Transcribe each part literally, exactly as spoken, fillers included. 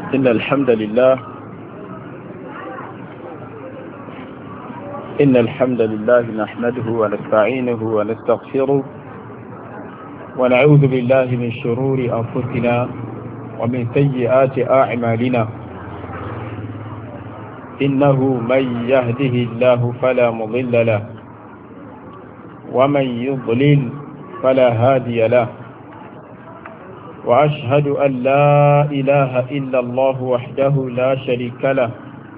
إن الحمد لله إن الحمد لله نحمده ونستعينه ونستغفره ونعوذ بالله من شرور أنفسنا ومن سيئات أعمالنا إنه من يهده الله فلا مضل له ومن يضلل فلا هادي له وأشهد أن لا إله إلا الله وحده لا شريك له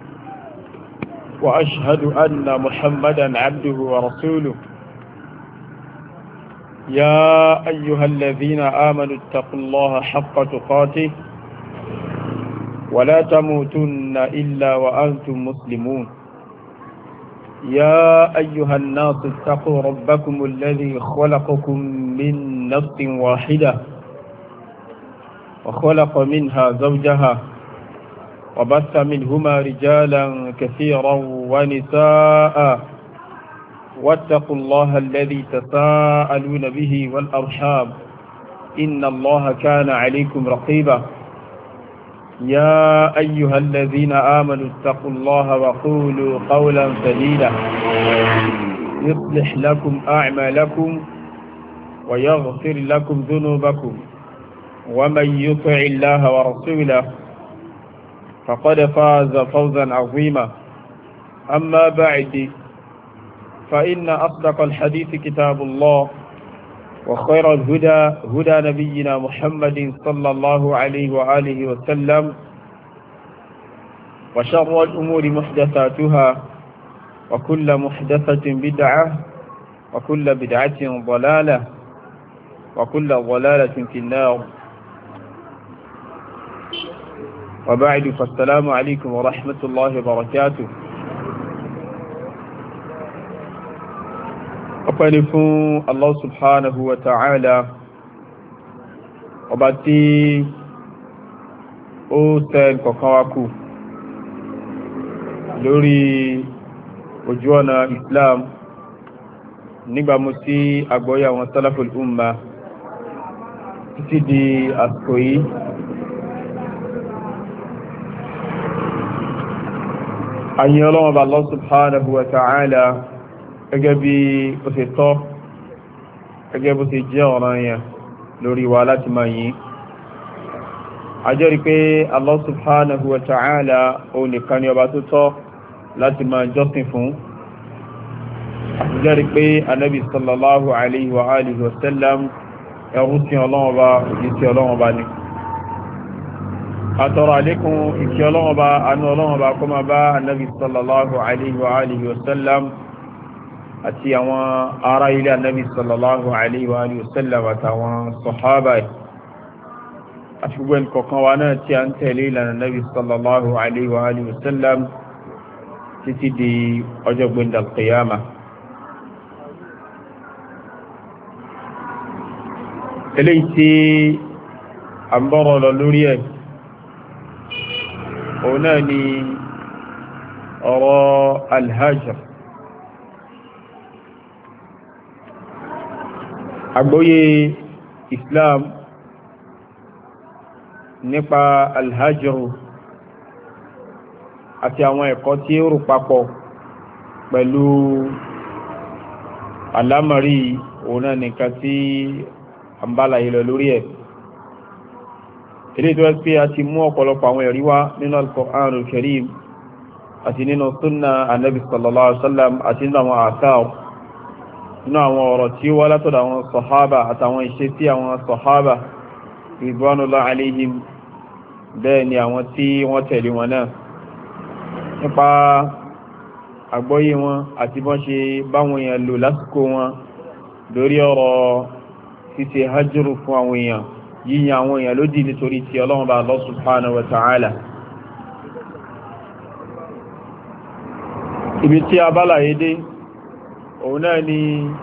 وأشهد أن محمدا عبده ورسوله يا أيها الذين آمنوا اتقوا الله حق تقاته ولا تموتن إلا وأنتم مسلمون يا أيها الناس اتقوا ربكم الذي خلقكم من نفس واحدة وخلق منها زوجها وبث منهما رجالا كثيرا ونساء واتقوا الله الذي تساءلون به والأرحام إن الله كان عليكم رقيبا يا أيها الذين آمنوا اتقوا الله وقولوا قولا سديدا يصلح لكم أعمالكم ويغفر لكم ذنوبكم ومن يطع الله ورسوله فقد فاز فوزا عظيما أما بعد فإن أصدق الحديث كتاب الله وخير الهدى هدى نبينا محمد صلى الله عليه وآله وسلم وشر الأمور محدثاتها وكل محدثة بدعة وكل بدعة ضلالة وكل ضلالة في النار وبعد فالسلام عليكم ورحمة الله وبركاته ọpẹ́ni fún Allah subhanahu wa ta'ala ọba tí ó tẹ́ kọ̀kan wá kù lórí ojú ọ̀nà Islam nígbàmú sí àgbọ́yé àwọn salaful umma títí di àsìkò yìí. àyìn ọlọ́wọ́ bá Allah subhanahu wa ta'ala gẹ́gẹ́ bí ó ṣe tọ́ gẹ́gẹ́ bó ṣe jẹ́ ọ̀ranyàn lórí wa láti máa yìn. a jẹ́rìí pé Allah subhanahu wa ta'ala ó nìkan ni ọba tó tọ́ láti máa jọ́sìn fún. a jẹ́rìí pé anábì sallallahu alayhi wa alihi wa sallam ẹrú sí ọlọ́wọ́ bá òjì sí ọlọ́wọ́ bá ní. àtọrọ àlékún ìkí ọlọ́wọ́ bá anú ọlọ́wọ́ bá kó máa bá anábì sallallahu alayhi wa alihi wa sallam àti àwọn ará ilé annabi sallallahu alaihi wa alihi wasallam àtàwọn sọ̀hábà àti gbogbo ẹnìkọ̀ọ̀kan wa náà tí a ń tẹ̀lé ìlànà annabi sallallahu alaihi wa alihi wasallam títí di ọjọ́ gbẹ̀ndà al-qiyama. eléyìí tí a ń bọ̀rọ̀ lọ lórí ẹ̀ òun náà ni ọ̀rọ̀ al-hajr, àgbọ́yé Islam nípa alhajru àti àwọn ẹ̀kọ́ tí ó rò papọ̀ pẹ̀lú alámọ̀rí òun náà nìkan tí a ń bá láyé lọ lórí ẹ̀. ilé tó ẹ́ pé a ti mú ọ̀pọ̀lọpọ̀ àwọn ẹ̀rí wá nínú al-Qur'anul Karim àti nínú sunna annabi sallallahu alaihi wasallam àti nínú àwọn àtàw nínú àwọn ọ̀rọ̀ tí ó wá látọ̀dọ̀ àwọn sọ̀hábà àtàwọn iṣẹ́ tí àwọn sọ̀hábà ridwanullahi alayhim bẹ́ẹ̀ ni àwọn tí wọ́n tẹ̀lé wọn náà nípa àgbọ́yé wọn àti bọ́n ṣe báwọn èèyàn lò lásìkò wọn lórí ọ̀rọ̀ ṣíṣe hajjúrù fún àwọn èèyàn, yíyan àwọn èèyàn lódì nítorí tí Ọlọ́run bá Allah subhanahu wa ta'ala. ibi tí a bá láyé dé òun náà ni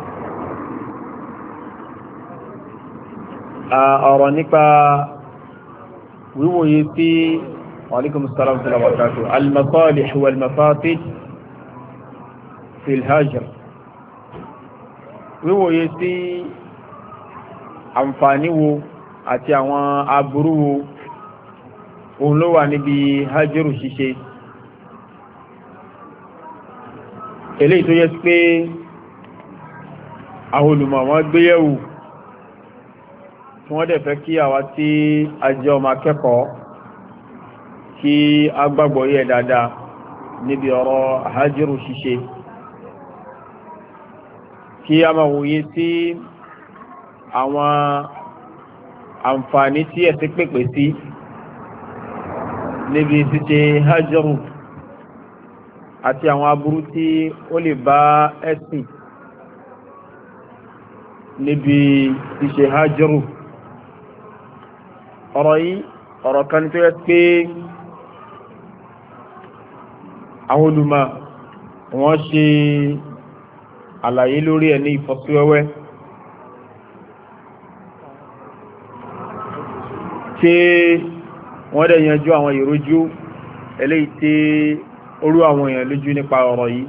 ọ̀rọ̀ nípa wíwòye sí وعليكم السلام ورحمة الله وبركاته المصالح والمفاسد في الهجر. wíwòye sí àǹfààní wo àti àwọn aburú wo òun ló wà níbi hajjúrù ṣíṣe eléyìí tó yẹ pé àwọn olùmọ̀ wọn gbéyẹ̀wò tí wọ́n dẹ̀ fẹ́ kí àwa tí a jẹ́ ọmọ akẹ́kọ̀ọ́ kí a gbàgbọ́ yẹ dáadáa níbi ọ̀rọ̀ hajjúrù ṣíṣe kí a máa wòye sí àwọn àǹfààní tí ẹ̀sìn pèpè sí níbi ṣíṣe hajjúrù àti àwọn aburú tí ó lè bá ẹ̀sìn níbi ṣíṣe hajjúrù. ọ̀rọ̀ yìí ọ̀rọ̀ kan tó yẹ pé àwọn olùmọ̀ wọ́n ṣe àlàyé lórí ẹ̀ ní ìfọ́síwẹ́wẹ́ tí wọ́n dẹ̀ yanjú àwọn ìrújú eléyìí tí orú àwọn èèyàn lójú nípa ọ̀rọ̀ yìí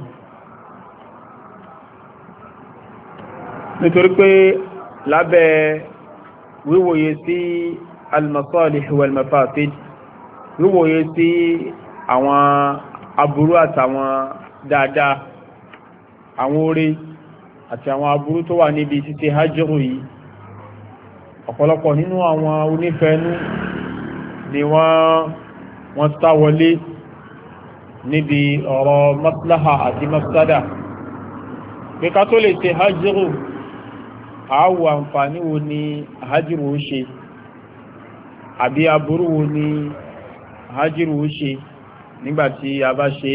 nítorí pé lábẹ́ wíwòye sí al-masalih wal-mafasid wíwòye sí àwọn aburú àtàwọn dáadáa àwọn oore àti àwọn aburú tó wà níbi ṣíṣe hajjúrù yìí ọ̀pọ̀lọpọ̀ nínú àwọn onífẹ́nú ni wọ́n wọ́n sá wọlé níbi ọ̀rọ̀ maslaha àti mafsada pé ká tó lè ṣe hajjúrù àwọ̀ àǹfààní wo ni hajjúrù ó ṣe àbí aburú wo ni hajjúrù ó ṣe nígbàtí a bá ṣe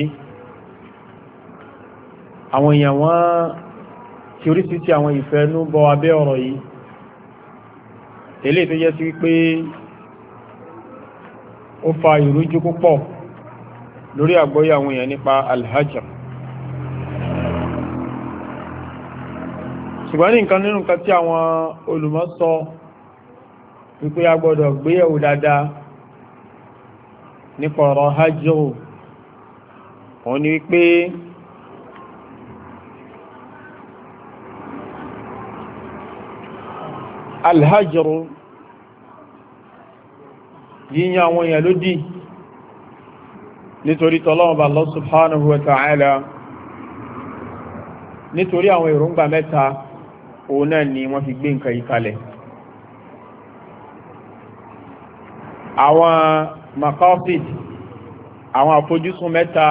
àwọn èèyàn wọ́n tí oríṣiríṣi àwọn ìfẹ́nú bọ́ abẹ́ ọ̀rọ̀ yìí eléyìí tó jẹ́ sí wípé ó fa ìrújú púpọ̀ lórí àgbọ́yé àwọn èèyàn nípa alhajr ṣùgbọ́n ní nǹkan nínú nǹkan tí àwọn olùmọ̀ sọ wípé a gbọ́dọ̀ gbéyẹ̀wò dáadáa nípa ọ̀rọ̀ hajjr òun ni wípé alhajr yíyan àwọn èèyàn lódì nítorí tọ́lọ́wọ́ bá Allah subhanahu wa ta'ala nítorí àwọn èròǹgbà mẹ́ta òun náà ni wọ́n fi gbé nǹkan yìí kalẹ̀ àwọn maqasid àwọn àfojúsùn mẹ́ta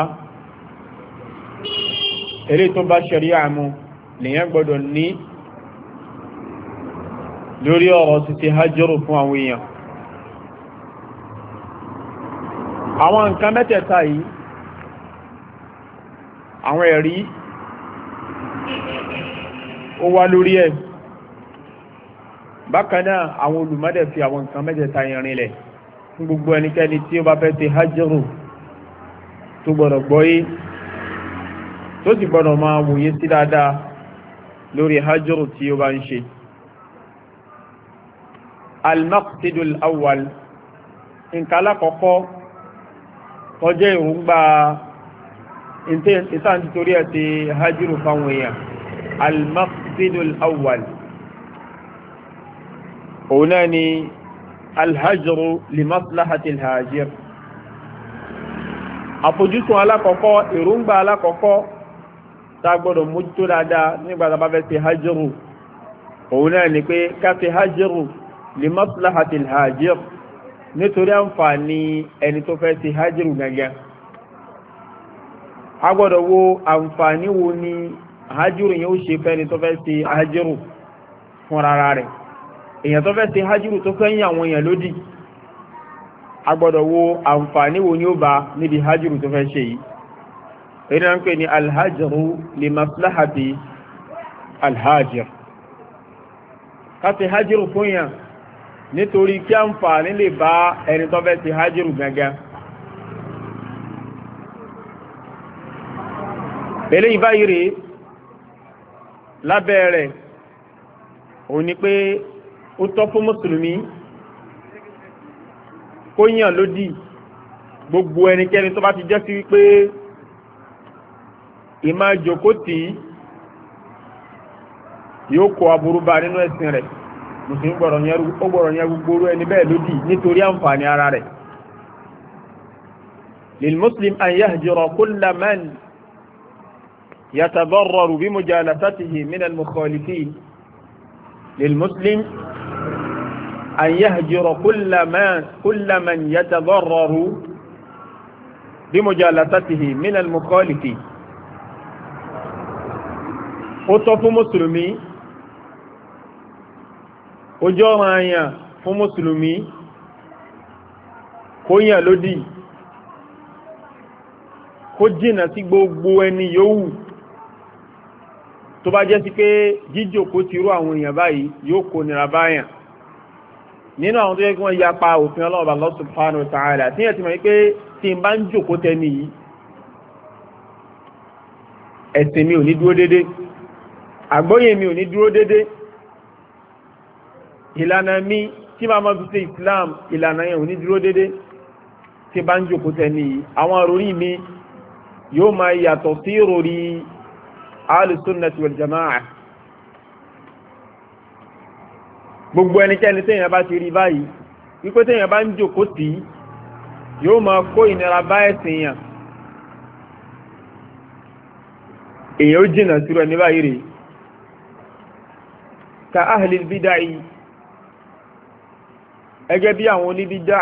eré tó bá ṣẹ̀ríà mu lèyàn gbọ́dọ̀ ní lórí ọ̀rọ̀ títí hajjúrù fún àwọn èèyàn àwọn nǹkan mẹ́tẹ̀ẹ̀ta yìí àwọn ẹ̀rí ó wá lórí ẹ̀ bákan náà àwọn olùmọ́dẹ̀ fi àwọn nǹkan mẹ́tẹ̀ẹ̀ta yẹn rinlẹ̀ fún gbogbo ẹnikẹ́ni tí ó bá fẹ́ ṣe hajjúrù tó gbọ́dọ̀ gbọ́yé tó sì gbọ́dọ̀ máa wòye sí dáadáa lórí hajjúrù tí ó bá ń ṣe. al-maqsidul awwal nǹkan alákọ̀ọ́kọ́ tọ́jẹ́ ìrúngbà ìtàn títorí ẹ̀ ti hajjúrù fáwọn èèyàn al-maqsidul awwal òun náà ni alhajjúrù li maslahatil hajir àfojúsùn alákọ̀ọ́kọ́ ìrúngbà alákọ̀ọ́kọ́ tá gbọ́dọ̀ mójútó dáadáa nígbà tá bá fẹ́ ṣe hajjúrù òun náà ni pé ká ṣe hajjúrù li maslahatil hajir nítorí àǹfààní ẹni tó fẹ́ ṣe hajjúrù gangan a gbọ́dọ̀ wo àǹfààní wo ni hajjúrù yẹn ó ṣe fẹ́ni tó fẹ́ ṣe hajjúrù fún rárá rẹ̀ èèyàn tó fẹ́ ṣe hajjúrù tó fẹ́ yìn àwọn èèyàn lódì a gbọ́dọ̀ wo àǹfààní wo ni ó bá níbi hajjúrù tó fẹ́ ṣe yìí èyí náà ń pè ní alhajjúrù li maslahati alhajir ká ṣe hajjúrù fún yàn nítorí kí àǹfààní lè bá ẹni tó fẹ́ ṣe hajjúrù gangan eléyìí báyìí rèé lábẹ́ rẹ̀ òun ni pé ó tọ́ fún mùsùlùmí kó yàn lódì gbogbo ẹnikẹ́ni tó bá ti jẹ́ sí wípé ìmá jòkótì yóò kó aburú bá nínú ẹ̀sìn rẹ̀ mùsùlùmí gbọ́dọ̀ yẹn gbogbo ẹni bẹ́ẹ̀ lódì nítorí àǹfààní ara rẹ̀ للمسلم أن يهجر كل من يتضرر بمجالسته من المخالفين للمسلم أن يهجر كل من كل من يتضرر بمجالسته من المخالفين ó tọ́ fún mùsùlùmí ó jẹ́ ọ̀ranyàn fún mùsùlùmí kó yàn lódì kó jìnnà sí gbogbo ẹni yòówù tó bá jẹ́ sí pé jíjòkó ti rú àwọn èèyàn báyìí yóò kó nira báyàn nínú àwọn tó yẹ kí wọ́n yapa òfin Ọlọ́run Allah subhanahu wa ta'ala tí yẹn ti mọ̀ pé tí n bá ń jòkó tẹ́ni yìí ẹ̀sìn mi ò ní dúró dédé àgbọ́yé mi ò ní dúró dédé ìlànà mi tí máa máa fi ṣe Islam ìlànà yẹn ò ní dúró dédé tí bá ń jòkó tẹ́ni yìí àwọn àròrí mi yóò máa yàtọ̀ sí ìròrí Ahlus-Sunnah wal-Jamā'ah gbogbo ẹnikẹ́ni téèyàn bá ti rí báyìí wípé téèyàn bá ń jòkó tì í yóò máa kó ìnira bá ẹ̀sìn yàn èèyàn ó jìnnà sí rẹ̀ ní báyìí rèé ka ahlil bid'ah ẹgẹ́ bí àwọn oníbídà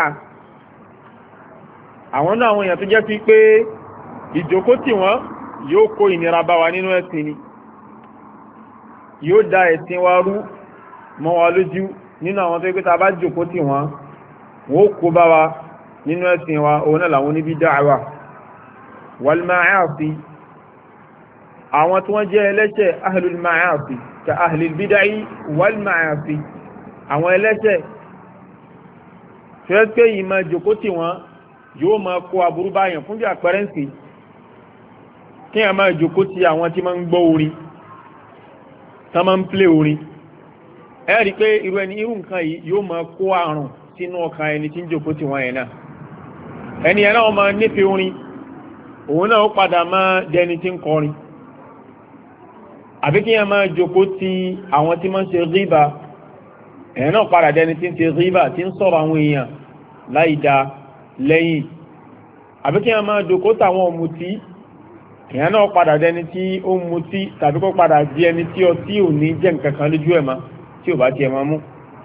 àwọn náà àwọn èèyàn tó jẹ́ sí pé ìjòkó tì wọ́n yóò kó ìnira bá wa nínú ẹ̀sìn ni yóò dá ẹ̀sìn wa rú mọ́ wa lójú nínú àwọn tó yẹ pé tá a bá jòkó tì wọ́n wọ́n kó bá wa nínú ẹ̀sìn wa òun náà làwọn oníbídà wa wal ma'asi àwọn tí wọ́n jẹ́ ẹlẹ́ṣẹ̀ ahlul ma'asi ka ahlil bid'ah wal ma'asi àwọn ẹlẹ́ṣẹ̀ fẹ́ pé yìí máa jòkó tì wọ́n yóò máa kó aburú báyàn fún bí àpẹẹrẹ ńsì kí a máa jòkó tì àwọn tí máa ń gbọ́ orin tá máa ń plé orin ẹ rí pé irú ẹni irú nǹkan yìí yóò máa kó àrùn sínú ọkàn ẹni tí ń jòkó tì wọ́n yẹn náà ẹni yẹn náà máa nífẹ̀ẹ́ orin òun náà ó padà máa dẹni tí ń kọrin àbí kí a máa jòkó tì àwọn tí máa ń ṣe ríbà ẹ̀yẹn náà padà dẹni tí ń ṣe ríbà tí ń sọ̀rọ̀ àwọn èèyàn láìda lẹ́yìn àbí kí a máa jòkó tàwọn ọ̀mùtí ẹ̀yẹn náà padà dẹni tí ó ń mutí tàbí kó padà di ẹni tí ọtí ò ní jẹ́ nǹkan kan lójú ẹ̀ mọ́ tí ò bá tiẹ̀ máa mú.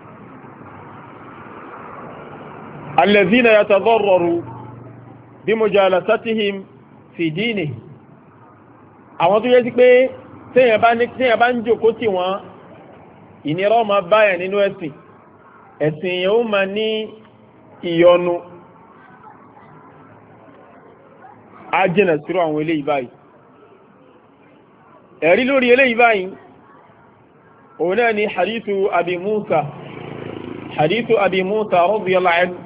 alladhina yatadarraru bimujalasatihim fi dinihi àwọn tó yẹ sí pé téèyàn bá ní téèyàn bá ń jòkó tì wọ́n ìnira ọmọ báyà nínú ẹ̀sìn ẹ̀sìn yẹn ó máa ní ìyọnu á jìnà sírò àwọn eléyìí báyìí ẹ̀rí lórí eléyìí báyìí òun náà ni hadithu abi musa hadithu abi musa radiyallahu anhu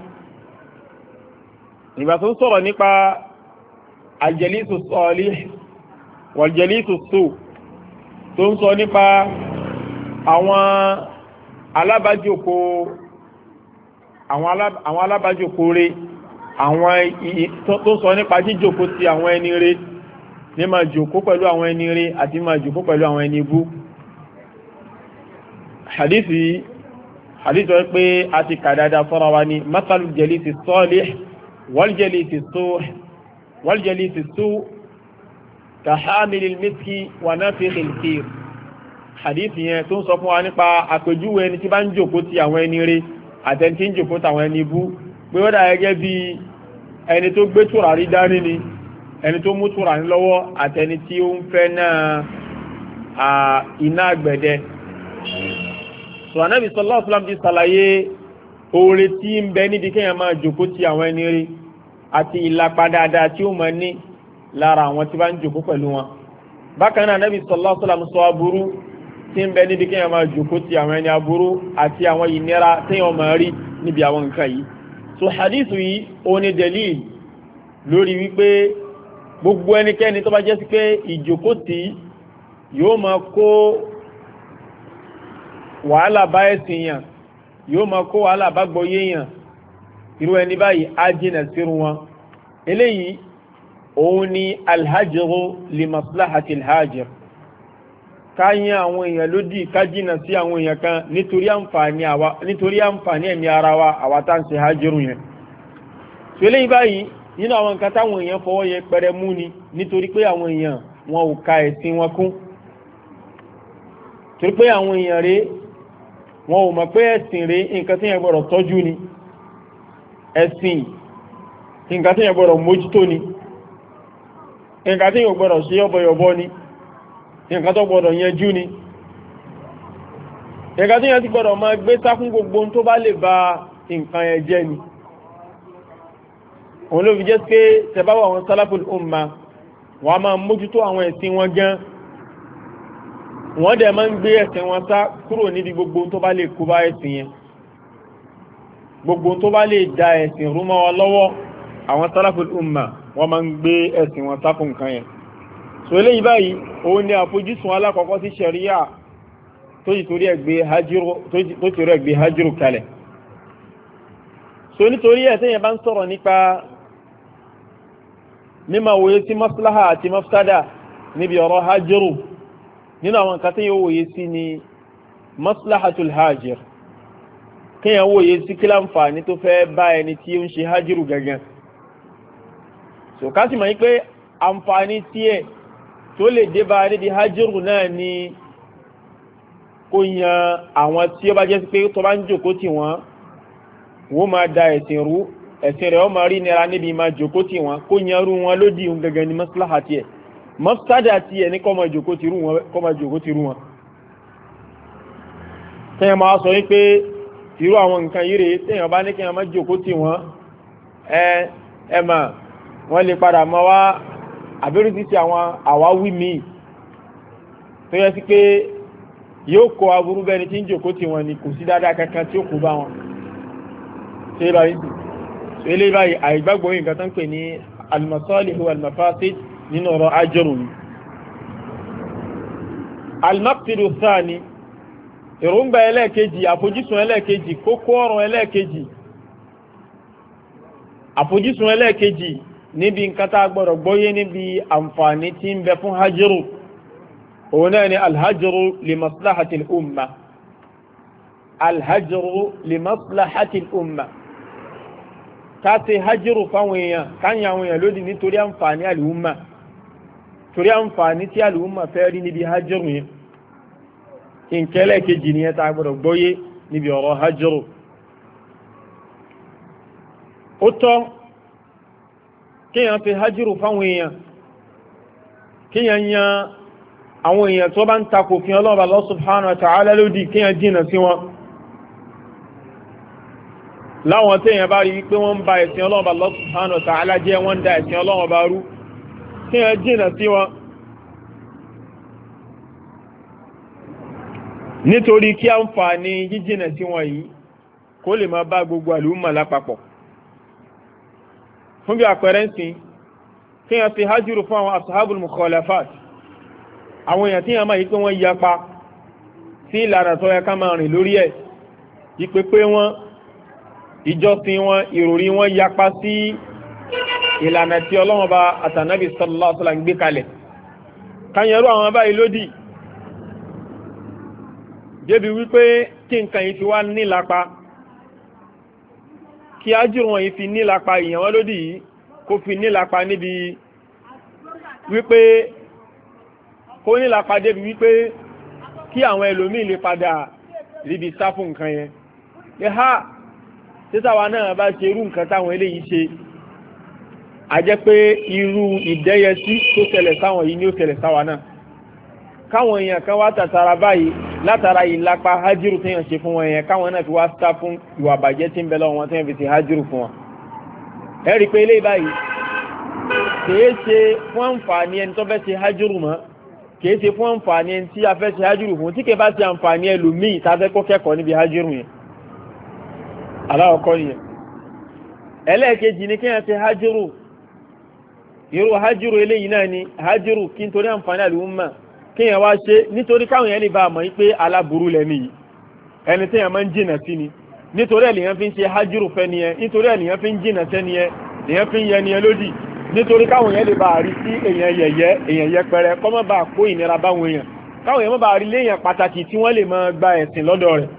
nígbà tó ń sọ̀rọ̀ nípa aljalisu salih waljalisu su tó ń sọ nípa àwọn alábàjòkó àwọn alábàjòkó rẹ̀ àwọn tó sọ nípa jíjòkó ti àwọn ẹni rẹ̀ ní máa jòkó pẹ̀lú àwọn ẹni rẹ̀ àti máa jòkó pẹ̀lú àwọn ẹni bú hadithi hadithi wọ́n pé a ti kà dáadáa fọ́ra wa ní mathalu jalisi salih wal jalisi su' wal jalisi su' ka hamilil miski wa nafikhil kir hadithi yẹn tó ń sọ fún wa nípa àpèjúwe ẹni tí bá ń jòkó ti àwọn ẹni rẹ̀ àtẹni tí ń jòkó tàwọn ẹni bú pé ó dà gẹ́gẹ́ bí ẹni tó gbé tùràrí dání ni ẹni tó mú tùràrí lọ́wọ́ àtẹni tí ó ń fẹ́ náà iná àgbẹ̀dẹ. sọ Ànábì sallallahu alaihi wasallam ti ṣàlàyé oore tí ń bẹ níbi kéèyàn máa jòkó ti àwọn ẹni rẹ̀ àti ìlapa dáadáa tí ó máa ní lára àwọn tí bá ń jòkó pẹ̀lú wọn. bákan náà Ànábì sallallahu alaihi wasallam sọ aburú tí ń bẹ níbi kéèyàn máa jòkó ti àwọn ẹni aburú àti àwọn ìnira téèyàn máa rí níbi àwọn nǹkan yìí. so hadith yìí ó ní delil lórí wípé gbogbo ẹnikẹ́ni tó bá jẹ́ sí pé ìjòkó tí yóò máa kó wàhálà bá ẹ̀sìn yàn yóò máa kó wàhálà bá gbọ́yé yàn irú ẹni báyìí á jìnà sírun wọn eléyìí òun ni alhajru li maslahati alhajir ká yín àwọn èèyàn lódì ká jìnà sí àwọn èèyàn kan nítorí àǹfààní àwa nítorí àǹfààní ẹ̀mí ara wa àwa tá ń ṣe hajru yẹn so eléyìí báyìí nínú àwọn nǹkan táwọn èèyàn fọwọ́ yẹpẹrẹ mú ni nítorí pé àwọn èèyàn wọn ò ka ẹ̀sìn wọn kún torí pé àwọn èèyàn rèé wọn ò mọ̀ pé ẹ̀sìn rèé nǹkan tí yẹn gbọ́dọ̀ tọ́jú ni ẹ̀sìn nǹkan tí yẹn gbọ́dọ̀ mójútó ni nǹkan tí yẹn gbọ́dọ̀ ṣe yọ́bọ̀yọ̀bọ̀ ni nǹkan tó gbọ́dọ̀ yanjú ni nǹkan tí yẹn ti gbọ́dọ̀ máa gbé sá fún gbogbo tó bá lè ba nǹkan yẹn jẹ́ ni òun ló fi jẹ́ pé tẹ̀báwọ̀ àwọn salaful umma wọ́n a máa mójútó àwọn ẹ̀sìn wọn gan wọ́n dẹ̀ máa ń gbé ẹ̀sìn wọn sá kúrò níbi gbogbo tó bá lè kó bá ẹ̀sìn yẹn gbogbo tó bá lè da ẹ̀sìn rú mọ́ wọn lọ́wọ́ àwọn salaful umma wọ́n máa ń gbé ẹ̀sìn wọn sá fún nǹkan yẹn so eléyìí báyìí òun ni àfojúsùn alákọ̀ọ́kọ́ sí ṣẹ̀ríyà tó ti torí ẹ̀ gbé hajjúrù kalẹ̀ so nítorí ẹ̀ tẹ́yìn bá ń sọ̀rọ̀ nípa mímọ̀ wòye sí maslaha àti mafsada níbi ọ̀rọ̀ hajjúrù nínú àwọn nǹkan tí yóò wòye sí ni maslahatul hajjir kí yẹn wòye sí kí láǹfààní tó fẹ́ bá ẹni tí ó ń ṣe hajjúrù gangan so ká sì mọ̀ pé àǹfààní tí ẹ̀ tó lè dé bá níbi hajjúrù náà ni kó yan àwọn tí ó bá jẹ́ sí pé tó bá ń jòkó tì wọ́n wọ́n máa da ẹ̀sìn rú ẹ̀sìn rẹ̀ ó máa rí nira níbi máa jòkó tì wọ́n kó yan rú wọn lódì ohun gangan ní maslaha tiẹ̀ mafsada tiẹ̀ ní kó máa jòkó tì rú wọn. téèyàn máa sọ wípé irú àwọn nǹkan yìí rèé téèyàn bá ní kéèyàn máa jòkó tì wọ́n ẹ ẹ mà wọ́n lè padà máa wá àbẹ̀rù sí àwọn àwáwí míì tó yẹ sí pé yóò kó aburú bẹ́ni tí ń jòkó tí wọn ni kò sí dáadáa kankan tí ó kó bá wọn ṣe báyìí ṣe lè báyìí àìgbàgbọ́ yìí nǹkan tán pè ní al-masalihu wal-mafasid nínú ọ̀rọ̀ ajọ́rù ni al-maqsidu thani èròǹgbà ẹlẹ́ẹ̀kejì àfojúsùn ẹlẹ́ẹ̀kejì kókó ọ̀rọ̀ ẹlẹ́ẹ̀kejì àfojúsùn ẹlẹ́ẹ̀kejì níbi nǹkan tá a gbọ́dọ̀ gbọ́yé níbi àǹfààní tí ń bẹ fún hajjuru òun náà ni alhajjuru li maslahati al-umma alhajjuru li maslahati al-umma ká ṣe hajjuru fáwọn èèyàn káyà àwọn èèyàn lódì nítorí àǹfààní al-umma torí àǹfààní tí al-umma fẹ́ rí níbi hajjuru yẹn ìǹkẹ́lẹ̀ kejì ni ẹ ta gbọ́dọ̀ gbọ́yé níbi ọ̀rọ̀ hajjuru ó tọ́ kíyàn fi hajjuru fáwọn èèyàn kíyàn yan àwọn èèyàn tó bá ń takò fi Ọlọ́run Allah subhanahu wa ta'ala lódì kíyàn jìnà sí wọn láwọn tí èèyàn bá rí wípé wọ́n ń ba ẹ̀sìn Ọlọ́run Allah subhanahu wa ta'ala jẹ́ wọ́n ń da ẹ̀sìn Ọlọ́run bá rú kíyàn jìnà sí wọn nítorí kí àǹfààní jíjìnà sí wọn yìí kó lè máa bá gbogbo àlùmọ̀ lápapọ̀ fún bí àpẹẹrẹ ń sìn kí yẹn fi hajjúrù fún àwọn ashabul mukhalafat àwọn èèyàn tí yẹn máa yí pé wọ́n yapa sí ìlànà tó yẹ ká máa rìn lórí ẹ̀ ìpè pé wọ́n ìjọsìn wọn ìròrí wọn yapa sí ìlànà tí Ọlọ́run bá àtànábì sallallahu alaihi wasallam gbé kalẹ̀ káyẹrú àwọn báyìí lódì débi wípé kí nǹkan yìí fi wá nílapa kí ájúrù wọn yìí fi nílapa ìyàn wọn lódì yìí kó fi nílapa níbi wípé kó nílapa débi wípé kí àwọn ẹlòmíì lè padà ríbi sá fún nǹkan yẹn pé ha títàwa náà bá ṣe irú nǹkan táwọn eléyìí ṣe a jẹ́ pé irú ìdẹ́yẹsí tó ṣẹlẹ̀ sáwọn yìí ni ó ṣẹlẹ̀ sáwa náà káwọn èèyàn kan wá tàtàrà báyìí látara ìlapa hajjúrù tí yàn ṣe fún wọn yẹn káwọn náà fi wá sá fún ìwà bàjẹ́ tí ń bẹ lọ́wọ́ wọn tí wọ́n fi ṣe hajjúrù fún wọn. ẹ rí i pé eléyìí báyìí kìí ṣe fún àǹfààní ẹni tó fẹ́ ṣe hajjúrù mọ́ kìí ṣe fún àǹfààní ẹni tí a fẹ́ ṣe hajjúrù fún tí kìí bá ṣe àǹfààní ẹlòmíì tá a fẹ́ kó kẹ́kọ̀ọ́ níbi hajjúrù yẹn. aláwọ̀kọ́ nìyẹn. ẹlẹ́ẹ̀kejì ni kéèyàn ṣe hajjúrù irú hajjúrù eléyìí náà ni hajjúrù kí n torí àǹfààní àlùmọ́ kíyàn wá ṣe nítorí káwọn yẹn lè bá mọ̀ pé aláburú lẹ́ni yìí ẹni tí yẹn máa ń jìnà sí ni nítorí ẹ̀ lèyàn fi ń ṣe hajjúrù fẹ́ ni ẹ nítorí ẹ̀ lèyàn fi ń jìnà sẹ́ni ẹ lèyàn fi ń yẹ ni ẹ lódì nítorí káwọn yẹn lè bá rí sí èèyàn yẹ̀yẹ́ èèyàn yẹpẹrẹ kọ́ mọ́ bá kó ìnira báwọn èèyàn káwọn yẹn mọ́ bá rí léèyàn pàtàkì tí wọ́n lè máa gba ẹ̀sìn lọ́dọ̀ rẹ̀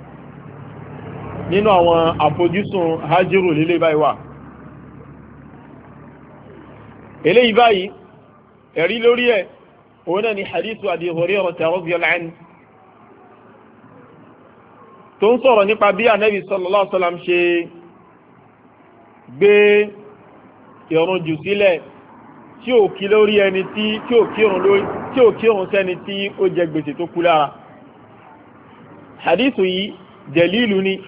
nínú àwọn àfojúsùn hajjúrù lílé báyìí wà eléyìí báyìí ẹ̀rí lórí ẹ̀ òun náà ni hadithu Abi Hurairah radiyallahu anhu tó ń sọ̀rọ̀ nípa bí Ànábì sallallahu alaihi wasallam ṣe gbé ìrun jù sílẹ̀ tí ò kí lórí ẹni tí tí ò kírun lórí tí ò kírun sẹ́ni tí ó jẹ gbèsè tó kú lára. hadithu yìí dalilu ni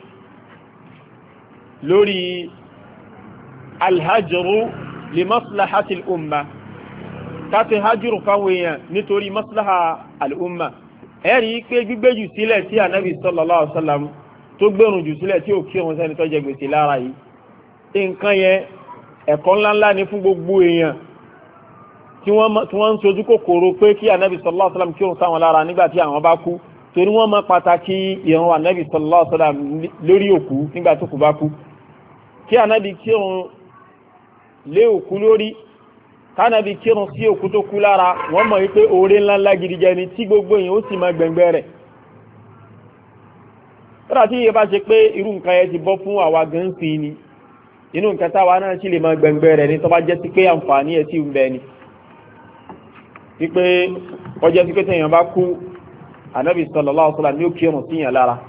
lórí alhajru li maslahati al-umma káti hajru fáwọn èèyàn nítorí maslaha al-umma ẹ̀rí pé gbígbé jù sílẹ̀ tí Ànábì sallallahu alaihi wasallam tó gbẹ̀rùn jù sílẹ̀ tí ò kírun sẹ́ni tó jẹ gbèsè lára yìí nǹkan yẹn ẹ̀kọ́ ńláńlá ni fún gbogbo èèyàn tí wọ́n ń sojú kòkòrò pé kí Ànábì sallallahu alaihi wasallam kírun sáwọn lára nígbà tí àwọn bá kú torí wọ́n mọ̀ pàtàkì ìrun Ànábì sallallahu alaihi wasallam lórí òkú nígbà tó kú bá kú kí Ànábì kírun lé òkú lórí kánàbì kírun sí òkú tó kú lára wọ́n mọ̀ wípé oore ńláńlá gidi jẹ́ ni tí gbogbo èèyàn ó sì máa gbẹ̀ngbẹ̀ rẹ̀ tọ́lá tí iye bá ṣe pé irú nǹkan yẹn ti bọ́ fún àwa gan sí ni inú nǹkan táwa náà sì lè máa gbẹ̀ngbẹ̀ rẹ̀ ni tó bá jẹ́ sí pé àǹfààní ẹ̀ sì ń bẹ ni wípé ọjọ́ sí pé téèyàn bá kú Ànábì sallallahu alaihi wasallam ní ó kírun sí yàn lára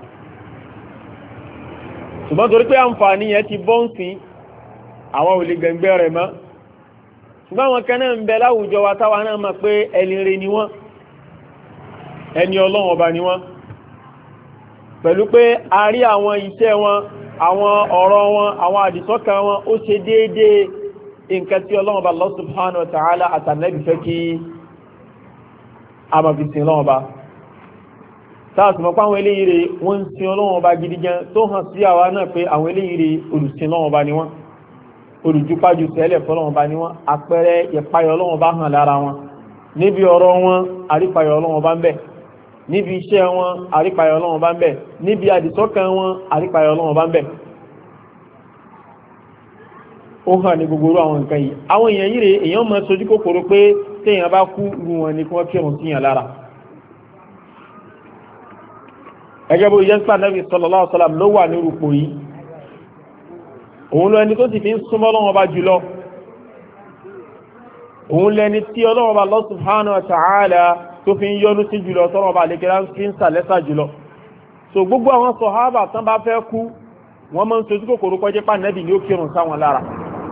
ṣùgbọ́n torí pé àǹfààní yẹn ti bọ́ ń sí àwọn ò lè gbẹ̀ngbẹ̀ rẹ̀ mọ́ ṣùgbọ́n àwọn kan náà ń bẹ láwùjọ wa táwa náà mọ̀ pé ẹni rere ni wọ́n ẹni Ọlọ́run ọba ni wọ́n pẹ̀lú pé a rí àwọn iṣẹ́ wọn àwọn ọ̀rọ̀ wọn àwọn àdìsọ́kàn wọn ó ṣe déédéé nǹkan tí Ọlọ́run ọba Allah subhanahu wa ta'ala àtànẹ́bì fẹ́ kí a máa fi sin Ọlọ́run ọba táà sì mọ̀ pé àwọn eléyìí rè wọ́n ń sin Ọlọ́run ọba gidi gan tó hàn sí àwa náà pé àwọn eléyìí rè olùsìn Ọlọ́run ọba ni wọ́n olùjúpájú tẹ́lẹ̀ fọ́lọ́wọ́n bá ní wọ́n àpẹẹrẹ ìpayọ̀ Ọlọ́run bá hàn lára wọn níbi ọ̀rọ̀ wọn àrípayọ̀ Ọlọ́run bá ń bẹ níbi iṣẹ́ wọn àrípayọ̀ Ọlọ́run bá ń bẹ níbi àdìsọ́kàn wọn àrípayọ̀ Ọlọ́run bá ń bẹ ó hàn ní gbogbo àwọn nǹkan yìí àwọn èèyàn yìí rè èèyàn máa sojú kòkòrò pé téèyàn bá kú irú wọn ni kí wọ́n kírun síyàn lára ẹgẹ́ bó yẹn sáà Nábì sallallahu alaihi wasallam ló wà ní rúpò yìí òun lọ ẹni tó sì fi ń súnmọ́ Ọlọ́run bá jùlọ òun lẹni tí Ọlọ́run bá Allah subhanahu wa ta'ala tó fi ń yọ́nú sí jùlọ tọ́lọ́run bá lẹ́kẹ́lá fi ń sàlẹ́sà jùlọ so gbogbo àwọn sọ̀hábà tán bá fẹ́ kú wọ́n máa ń sojú kòkòrò kọjá pa Nábì ní ó kírun sáwọn lára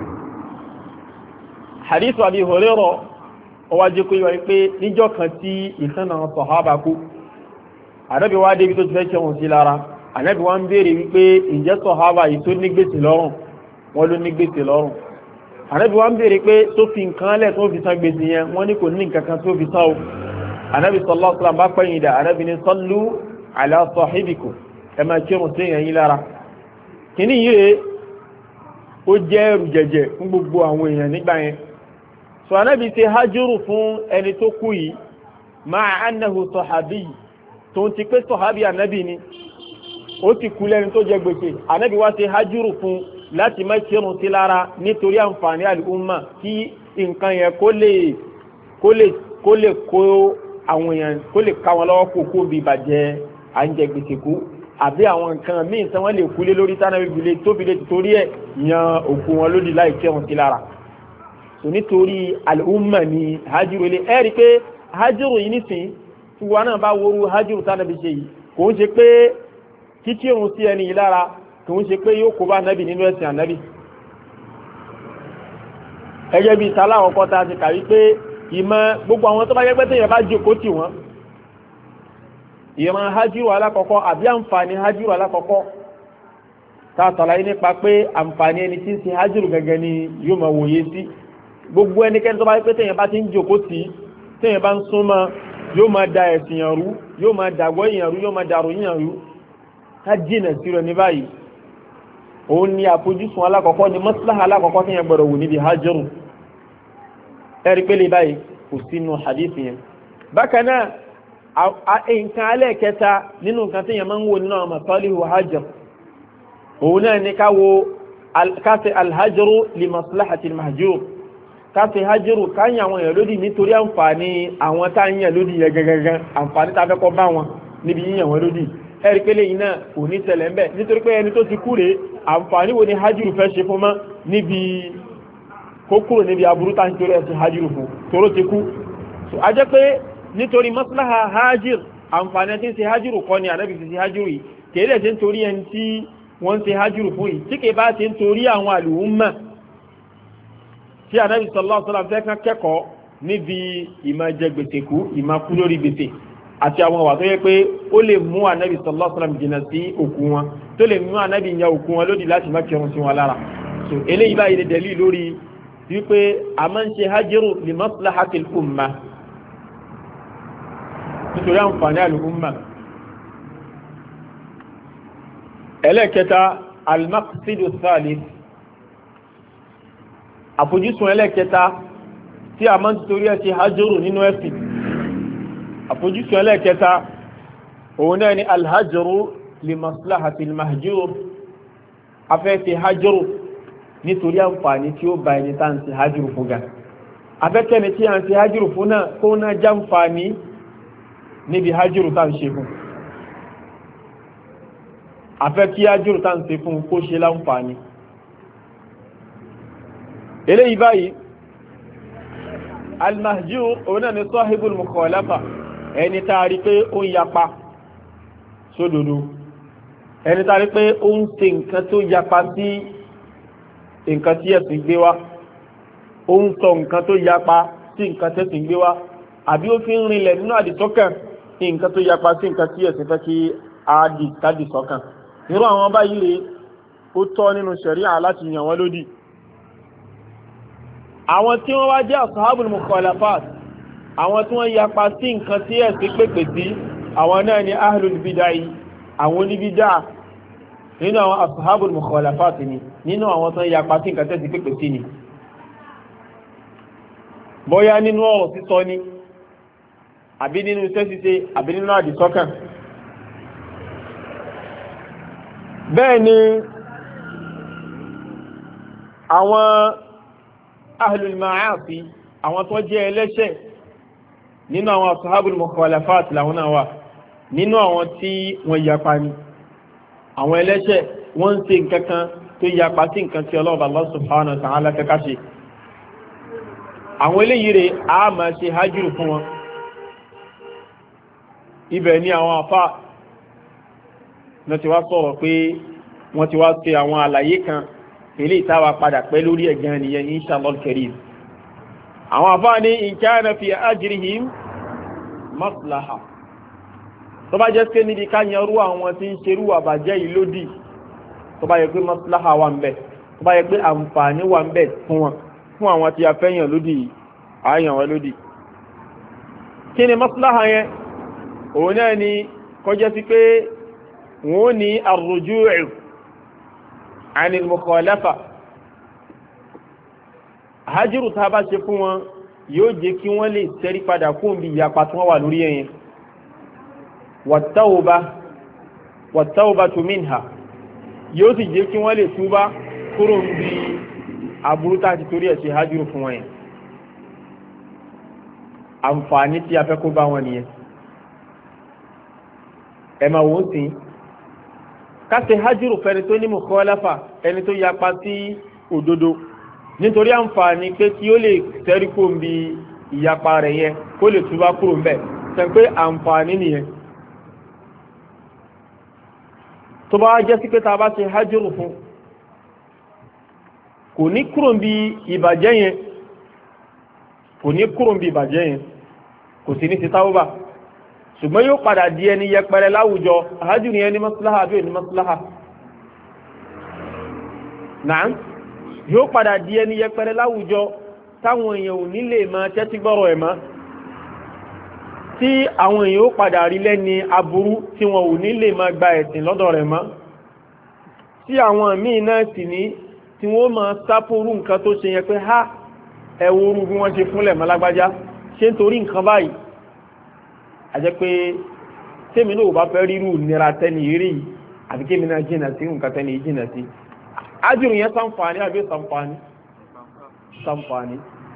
hadith Abi Hurairah ó wá jẹ́ kó yọ pé níjọ́ kan tí ìtàn àwọn sọ̀hábà kú Ànábì wá débi tó ti fẹ́ kírun sí lára Ànábì wá ń béèrè wípé ǹjẹ́ sọ̀hábà yìí tó ní gbèsè lọ́rùn wọ́n ló ní gbèsè lọ́rùn Ànábì wá ń béèrè pé tó fi nǹkan lẹ̀ tó fi san gbèsè yẹn wọ́n ní kò ní nǹkan kan tó fi san o Ànábì sallallahu alaihi wasallam bá pẹ́yìn dà Ànábì ní sallu ala sahibikum ẹ máa kírun sí èèyàn yín lára kìíní yìí rèé ó jẹ́ ẹrù jẹ̀jẹ̀ fún gbogbo àwọn èèyàn nígbà yẹn so Ànábì ṣe hajjúrù fún ẹni tó kú yìí ma'a annahu sahabi tó ń ti pé sahabi Ànábì ni ó ti kú lẹ́ni tó jẹ gbèsè Ànábì wá ṣe hajjúrù fún láti má kírun sí lára nítorí àǹfààní àlùmà kí nǹkan yẹn kó lè kó lè kó lè kó àwọn èèyàn kó lè ká wọn lọ́wọ́ kó kó bí ìbàjẹ́ à ń jẹ gbèsè kú àbí àwọn nǹkan míì tí wọ́n lè kú lé lórí tánà bíbélé tó fi lè torí ẹ̀ yan òkú wọn lódì láì kírun sí lára so nítorí àlùmà ni hajjúrù ilé ẹ rí i pé hajjúrù yìí nísìnyí tí wọn náà bá woru hajjúrù tánà bí ṣe yìí kò ń ṣe pé kíkírun sí ẹni yìí lára kò ń ṣe pé yóò kó bá nábì nínú ẹ̀sìn ànábì ẹgẹ́ bíi sálá ọkọ̀ ta ti kàrí pé ìmọ̀ gbogbo àwọn tó bá yẹ pé téèyàn bá jókòó tì wọ́n ìmọ̀ hajjúrù alákọ̀ọ́kọ́ àbí àǹfààní hajjúrù alákọ̀ọ́kọ́ ta sàlàyé nípa pé àǹfààní ẹni tí ń ṣe hajjúrù gẹ́gẹ́ ni yóò máa wòye sí gbogbo ẹnikẹ́ni tó bá yẹ pé téèyàn bá ti ń jókòó tì téèyàn bá ń súnmọ́ yóò máa da ẹ̀sìn yàn rú yóò máa dàgbọ́ yàn rú yóò máa dàrú yàn rú ká jìnà sí rẹ̀ ní báyìí òun ni àfojúsùn alákọ̀ọ́kọ́ ni maslaha alákọ̀ọ́kọ́ tí yẹn gbọ́dọ̀ wò níbi hajjúrù ẹ̀rí pé lè báyìí kò sínú hadith yẹn bákan náà nǹkan alẹ́kẹta nínú nǹkan tí yẹn máa ń wò nínú àwọn masalihu hajjúrù òun náà ní ká wo káṣe alhajjúrù li maslahati almahjúr káṣe hajjúrù káyàn àwọn èèyàn lódì nítorí àǹfààní àwọn táyàn lódì yẹn gẹ́gẹ́gẹ́ àǹfààní tá a fẹ́ kọ́ bá wọn níbi yíyàn wọn lódì ẹ̀rí pé lẹ́yìn náà kò ní ṣẹlẹ̀ ń bẹ̀ nítorí pé ẹni tó ti kú rèé àǹfààní wo ni hajjúrù fẹ́ ṣe fún mọ́ níbi kó kúrò níbi aburú tá nítorí ẹ̀ sí hajjúrù fún tóró ti kú. So a jẹ́ pé nítorí maslaha hajjir àǹfààní tí ń ṣe hajjúrù kọ́ ni ànábì ti ṣe hajjúrù yìí kèèlè tí ń torí ẹni tí wọ́n ṣe hajjúrù fún yìí tí kè bá ti ń torí àwọn àlùmọ̀ tí ànábì sallallahu alaihi wasallam fẹ́ kán kẹ́kọ̀ọ́ níbi ìmọ̀ jẹ gbèsè kú ìmọ̀ kú lórí gbèsè àti àwọn wà tó yẹ pé ó lè mú ànábì sallallahu alaihi wasallam jìnnà sí òkú wọn tó lè mú ànábì yan òkú wọn lódì láti má kírun sí wọn lára. So eléyìí báyìí lè dẹ̀lí lórí wípé a máa ń ṣe hajjúrù li maslahatil umma nítorí àǹfààní al-umma. ẹlẹ́kẹta al-maqsidu thalith àfojúsùn ẹlẹ́kẹta tí a máa ń torí ẹ̀ ṣe hajjúrù nínú ẹ̀sìn àfojúsùn ẹlẹ́kẹta òun náà ni al-hajjúrù li maslahatil mahjur afẹ́ ṣe hajjúrù nítorí àǹfààní tí ó bá ẹni tá à ń ṣe hajjúrù fún ga afẹ́kẹ́ni tí à ń ṣe hajjúrù fún náà kó náà jàǹfààní níbi hajjúrù tá à ń ṣe fún afẹ́ kí hajjúrù tá à ń ṣe fún kó ṣe láǹfààní. eléyìí báyìí al-mahjur òun náà ni sahibul mukhalafa ẹni tá a rí pé ó ń yapa sódodo ẹni tá a rí pé ó ń ṣe nǹkan tó yapa sí nǹkan tí ẹ̀sìn gbé wá ó ń sọ nǹkan tó yapa sí nǹkan tí ẹ̀sìn gbé wá àbí ó fi ń rinlẹ̀ nínú àdìsọ́kàn nǹkan tó yapa sí nǹkan tí ẹ̀sìn fẹ́ kí àdìsọ́kàn irú àwọn báyìí rèé ó tọ́ nínú ṣẹ̀ríà láti yàn wọ́n lódì. àwọn tí wọ́n wá jẹ́ ashabul mukhalafat àwọn tí wọ́n yapa sí nǹkan tí ẹ̀sìn pèpè sí àwọn náà ni ahlul bid'ah àwọn oníbídà nínú àwọn ashabul mukhalafat ni nínú àwọn tó yapa sí nǹkan tí ẹ̀sìn pèpè sí ni bóyá nínú ọ̀rọ̀ sísọ ni àbí nínú iṣẹ́ ṣíṣe àbí nínú àdìsọ́kàn. bẹ́ẹ̀ ni àwọn ahlul ma'asi àwọn tó jẹ́ ẹlẹ́ṣẹ̀ nínú àwọn ashabul mukhalafat làwọn náà wà nínú àwọn tí wọ́n yapa ni àwọn ẹlẹ́ṣẹ̀ wọ́n ń ṣe nǹkan kan tó yapa sí nǹkan tí Ọlọ́run Allah subhanahu wa ta'ala fẹ́ ká ṣe àwọn eléyìí rẹ̀ a máa ṣe hajjúrù fún wọn. ibẹ̀ ni àwọn afá náà ti wá sọ̀rọ̀ pé wọ́n ti wá ṣe àwọn àlàyé kan eléyìí táwa padà pẹ́ lórí ẹ̀gán nìyẹn inshallah al-karim. àwọn afá ní in kana fi ajrihim maslaha tó bá jẹ́ pé níbi ká yanrú àwọn tí ń ṣerú àbàjẹ́ yìí lódì tó bá yẹ pé maslaha wà ń bẹ tó bá yẹ pé àǹfààní wà ń bẹ fún wọn fún àwọn tí a fẹ́ yàn lódì àyàn wọn lódì. kí ni maslaha yẹn òun náà ni kọjá sí pé wọ́n ní ar-ruju' 'an al-mukhalafa hajjúrù tá a bá ṣe fún wọn yóò jẹ́ kí wọ́n lè ṣẹ́rí padà kó bí ìyapa tí wọ́n wà lórí ẹ̀yẹn wat-tawba wat-tawbatu minha yóò sì jẹ́ kí wọ́n lè túbá kúrò bí aburú tá a ti torí ẹ̀ ṣe hajjúrù fún wọn yẹn àǹfààní tí a fẹ́ kó bá wọn nìyẹn. ẹ máa wò ó sí ká ṣe hajjúrù fẹ́ni tó ní mukhalafa ẹni tó yapa sí òdodo nítorí àǹfààní pé kí ó lè tẹ́rí kó ń bi ìyapa rẹ̀ yẹn kó lè túbá kúrò ń bẹ̀ ṣe pé àǹfààní nìyẹn. tó bá jẹ́ sí pé tá a bá ṣe hajjúrù fún kò ní kúrò ń bi ìbàjẹ́ yẹn kò ní kúrò ń bi ìbàjẹ́ yẹn kò sí ní ti tawba ṣùgbọ́n yóò padà di ẹni yẹpẹrẹ láwùjọ hajjúrù yẹn ní maslaha àbí ní maslaha náà yóò padà di ẹni yẹpẹrẹ láwùjọ táwọn èèyàn ò ní lè máa tẹ́tí gbọ́rọ̀ ẹ̀ mọ́ tí àwọn èèyàn ó padà rí lẹ́ni aburú tí wọn ò ní lè máa gba ẹ̀sìn lọ́dọ̀ rẹ̀ mọ́ tí àwọn míì náà sì ní tí wọ́n máa sápòrú nǹkan tó ṣe yẹn pé ha ẹ̀wọ̀ orú bí wọ́n ṣe fúnlẹ̀ mọ́ lágbájá ṣé nítorí nǹkan báyìí àjẹ́ pé tèmi náà ò bá fẹ́ rírú nira tẹ́ni eré yìí àbí kémi náà jìnà sí nǹkan tẹ́ni yìí jìnà sí ájùrù yẹn ṣàǹfààní àbí ṣàǹfààní ṣàǹfààní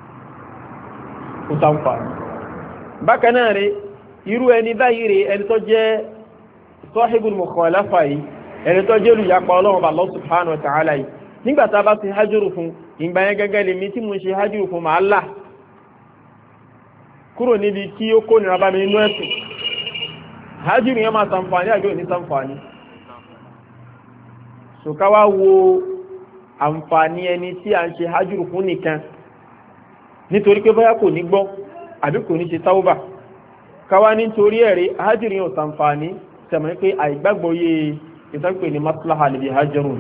kò ṣàǹfààní. bákan náà rè irú ẹni báyìí rè ẹni tó jẹ́ sahibul mukhalafa yìí ẹni tó jẹ́ olùyapa Ọlọ́run Allah subhanahu wa ta'ala yìí nígbà tá a bá ti hajjúrù fún ìgbà yẹn gẹ́gẹ́ lèmi tí mo ṣe hajjúrù fún màá là kúrò níbi tí ó kó nira bá mi nínú ẹ̀sìn. hajjúrù yẹn máa ṣàǹfààní àbí ò ní ṣàǹfààní. so ká wá wo àǹfààní ẹni tí a ń ṣe hajjúrù fún nìkan nítorí pé bóyá kò ní gbọ́ àbí kò ní ṣe táwọ́bà ká wá nítorí ẹ̀rí hajjúrù yẹn ò ṣàǹfààní sẹ̀mọ̀ pé àìgbàgbọ́ yé ìtàgbé ní maslaha níbi hajjúrù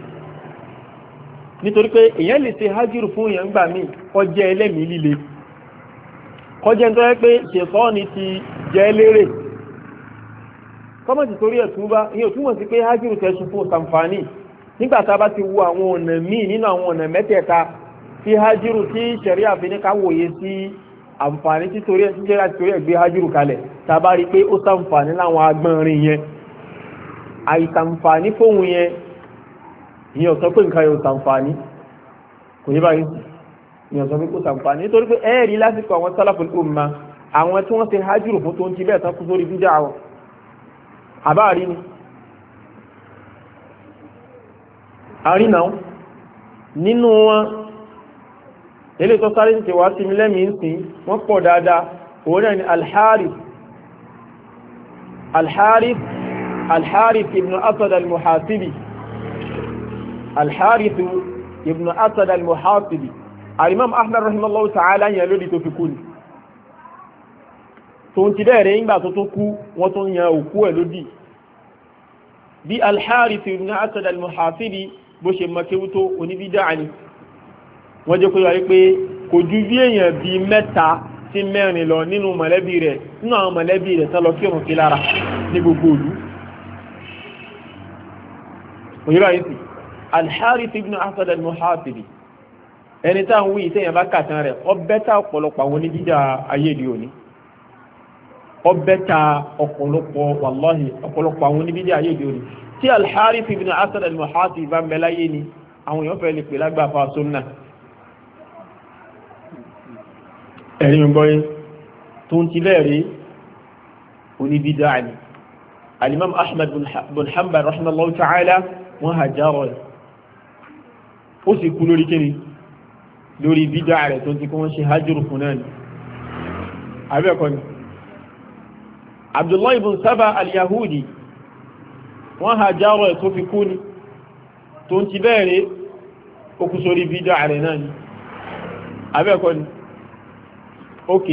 nítorí pé èyàn lè ṣe hajjúrù fún èyàn gbà míì kọjá ẹlẹ́mìí líle kọjá tó yẹ pé ṣètọ́ni ti jẹ́ lérè kọ́mọ̀tì torí ẹ̀túbá ìyẹn ò túmọ̀ sí pé hajjúrù tẹ̀sù fún ṣàǹfààní nígbà tá a bá ti wo àwọn ọ̀nà míì nínú àwọn ọ̀nà mẹ́tẹ̀ẹ̀ta tí hajjúrù tí ṣẹ̀ríà fi ní ká wòye sí àǹfààní tí torí ẹ̀ tí ṣẹ̀ríà torí ẹ̀ gbé hajjúrù kalẹ̀ tá a bá rí i pé ó ṣàǹfààní láwọn agbọ́nrin yẹn àìsàǹfààní fóun yẹn ìyẹn ò sọ pé nǹkan yóò ṣàǹfààní kò yí báyìí ìyẹn ò sọ pé kò ṣàǹfààní nítorí pé ẹ̀ẹ́rì lásìkò àwọn salaful umma àwọn tí wọ́n ṣe hajjúrù fún tó ń ti bẹ́ẹ̀ tán kú sórí bídà wọn àbáàrí ni àrínà nínú wọn ilé tó sáré ti wá sí mílẹ́mì ń sìn wọ́n pọ̀ dáadáa òun náà ni al-Harith al-Harith al-Harith ibn Asad al-Muhasibi al-Harith ibn Asad al-Muhasibi al-Imam Ahmad rahimahullahu ta'ala yẹn lórí tó fi kú ni tó ń ti bẹ̀rẹ̀ ìgbà tó tó kú wọ́n tó yan òkú ẹ̀ lódì bí al-Harith ibn Asad al-Muhasibi bó ṣe mọ́kéwú tó oníbídà ni wọ́n jẹ́ kó yọ pé kò ju bí èèyàn bí mẹ́ta sí mẹ́rin lọ nínú mọ̀lẹ́bí rẹ̀ nínú àwọn mọ̀lẹ́bí rẹ̀ tán lọ kírun sí lára ní gbogbo ìlú òyìnbá yìí sí al-Harith ibn Asad al-Muhasibi ẹni tá ń wí ìtẹ́yìn bá kàtàn rẹ̀ ọ bẹ́tà ọ̀pọ̀lọpọ̀ àwọn oníbídà ayé ìdí òní ọ bẹ́tà ọ̀pọ̀lọpọ̀ wàláhì ọ̀pọ̀lọpọ̀ àwọn oníbídà ayé ìdí òní tí al-Harith ibn Asad al-Muhasibi bá ń bẹ láyé ni àwọn èèyàn fẹ́ lè pè lágbàfà sunna ẹ̀rí ń gbọ́yé tó ń ti lẹ́ẹ̀rí oníbídà ni al-Imam Ahmad bin Hanbal rahimahullahu ta'ala wọ́n hajjárọ̀ rẹ̀ ó sì kú lórí kíni lórí bídà rẹ̀ tó ti kọ́ wọ́n ṣe hajjúrù fún náà ni abẹ́ẹ̀kọ́ ni Abdullahi ibn Saba al-Yahudi wọ́n hajjárọ̀ rẹ̀ tó fi kú ni tó ń ti bẹ́ẹ̀rẹ̀ ó kú sórí bídà rẹ̀ náà ni abẹ́ẹ̀kọ́ ni ok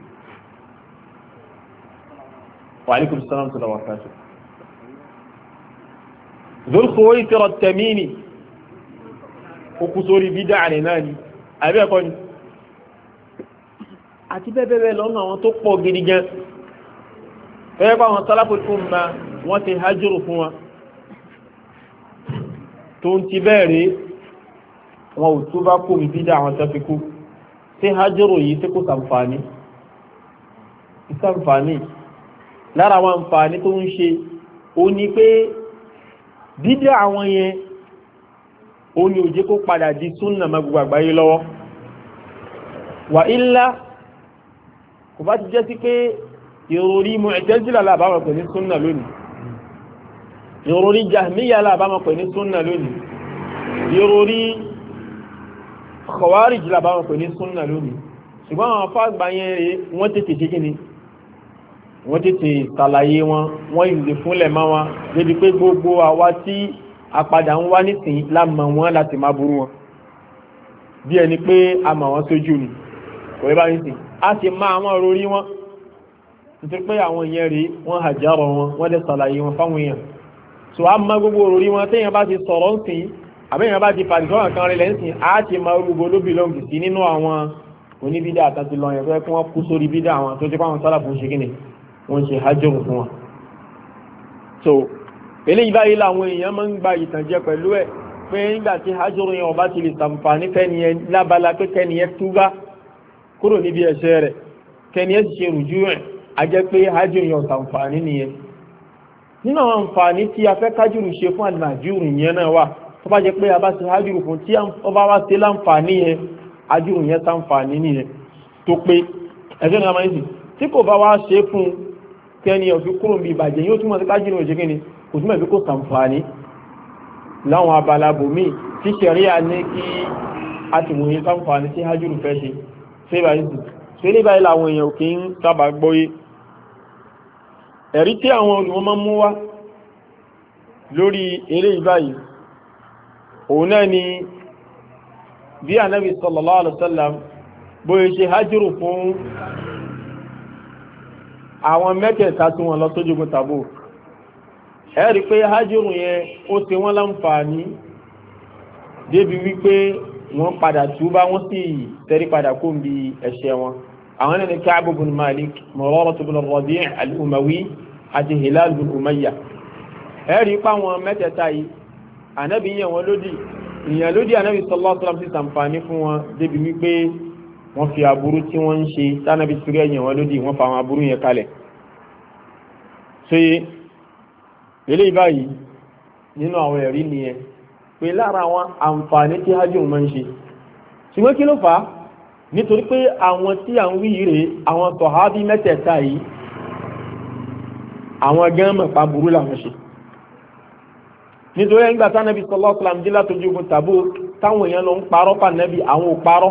wa alaikum salam wa barakatuh Dhul Khuwaysira at-Tamimi ó kú sórí bídà rẹ̀ náà ni abẹ́ẹ̀kọ́ ni àti bẹ́ẹ̀bẹ́ẹ̀ lọ́nà àwọn tó pọ̀ gidi gan ẹgbẹ́ àwọn salaful umma wọ́n ti hajjúrù fún wa tó ń ti bẹ́ẹ̀rẹ̀ wọn ò tó bá kú bídà àwọn tó fi kú tí hajjúrù yìí tí kò sàǹfààní ìsàǹfààní lára àwọn àǹfààní tó ń ṣe ó ní pé bídà àwọn yẹn ó ní ó jẹ́ kó padà di súnnà má gbogbo àgbáyé lọ́wọ́ wà ílá kò bá ti jẹ́ sí pé ìròrí Mu'tazila lábàámọ̀ pè ní súnnà lónìí ìròrí Jahmiyya lábàámọ̀ pè ní súnnà lónìí ìròrí Khawarij lábàámọ̀ pè ní súnnà lónìí ṣùgbọ́n àwọn afáàgbà yẹn rèé wọ́n tètè ṣe kí ni wọ́n tètè ṣàlàyé wọn wọ́n ìlè fúnlẹ̀ máa wọn débi pé gbogbo àwa tí apadà ń wá nísìnyí lámọ̀ wọn láti máa burú wọn bí ẹni pé a mọ̀ wọn sójú ni kò yẹ bá ní sìn a sì máa àwọn orí wọn nítorí pé àwọn èèyàn rèé wọ́n hàjárọ̀ wọn wọ́n lè ṣàlàyé wọn fáwọn èèyàn so a máa gbogbo orí wọn téèyàn bá ti sọ̀rọ̀ ń sìn àbẹ́yàn bá ti fàdíkọ́ kan rẹ̀ lẹ́sìn á ti máa rúgbó ló bìlọ́ǹgì sí nínú àwọn oníbídà àtàtì lọ yẹn fẹ́ kí wọ́n kú sórí bídà àwọn tó ti pàwọn sálàfù ṣe kíni wọ́n ṣe hajjọ́rù fún wọn. so eléyìí báyìí làwọn èèyàn máa ń gba ìtànjẹ pẹ̀lú ẹ̀ pé nígbà tí hajjọ́rù yẹn ọba ti lè sàǹfààní kẹ́niyẹn lábala pé kẹ́niyẹn túbá kúrò níbi ẹ̀ṣẹ̀ rẹ̀ kẹ́niyẹn ti ṣe rùjú rẹ̀ a jẹ́ pé hajjọ́rù yẹn sàǹfààní nìyẹn. nínú àwọn àǹfààní tí a fẹ́ kájúrù ṣe fún àlùmájúrù yẹn náà wà tó bá jẹ́ pé a bá ṣe hajjúrù fún tí ọba wá ṣe láǹfààní yẹn hajjúrù yẹn sàǹfààní nìyẹn tó pé ẹ̀ṣẹ̀ náà máa ń sìn tí kò bá wá ṣe fún kẹ́ni ọ̀fi kúrò bí ìbàjẹ́ yóò túnmọ̀ sí kájúrù òṣèké ni kò túnmọ̀ sí kò sàǹfààní láwọn abala bòmí tí ṣẹ̀ríà ní kí àti wòye sáǹfààní tí hajjúrù fẹ́ ṣe ṣe báyìí sí ṣe lè báyìí láwọn èèyàn kì í sábà gbọ́yé ẹ̀rí tí àwọn olùmọ̀ máa mú wá lórí eré ìbáyìí òun náà ni bí ànábì sallallahu alaihi wasallam bóyá ṣe hajjúrù fún àwọn mẹ́tẹ̀ẹ̀ta tí wọ́n lọ sójú ogun Tabuk ẹ̀rí pé hajjúrù yẹn ó ṣe wọ́n láǹfààní débi wípé wọ́n padà túbá wọ́n sì tẹ́rí padà kó ń bi ẹ̀ṣẹ̀ wọn àwọn ẹni Ka'b ibn Malik, Murarah ibn Rabi' al-Umawi àti Hilal ibn Umayyah ẹ̀rí pa wọn mẹ́tẹ̀ẹ̀ta yìí ànábì yẹn wọn lódì ìyẹn lódì ànábì sallallahu alaihi wasallam sì sàǹfààní fún wọn débi wípé wọ́n fi aburú tí wọ́n ń ṣe tánàbí sírí ẹ̀yìn wọn lódì wọ́n fa àwọn aburú yẹn kalẹ̀ ṣe eléyìí báyìí nínú àwọn ẹ̀rí nìyẹn pé lára àwọn àǹfààní tí hajj máa ń ṣe ṣùgbọ́n kí ló fà á nítorí pé àwọn tí à ń wí rèé àwọn sọ̀hábí mẹ́tẹ̀ẹ̀ta yìí àwọn gan mọ̀ pa burú làwọn ṣe nítorí ẹgbà tánàbí sallallahu alaihi wasallam dé látọjú ogun Tabuk táwọn èèyàn lọ ń parọ́ pa nàbí àwọn ò parọ́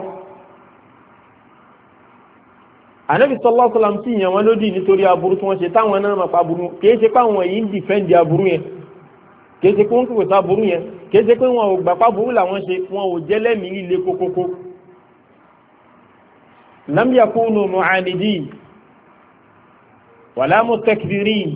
ànábì sallallahu alaihi wasallam tí ìyẹn wọn lódì nítorí aburú tí wọ́n ṣe táwọn náà mọ̀ pa burú kìí ṣe pé àwọn èyí ń dìfẹ́ǹdì aburú yẹn kìí ṣe pé wọ́n kìí sá burú yẹn kìí ṣe pé wọn ò gbà pa burú làwọn ṣe wọn ò jẹ́ lẹ́mìí líle kókókó lam yakunu mu'anidin wala mustakbirin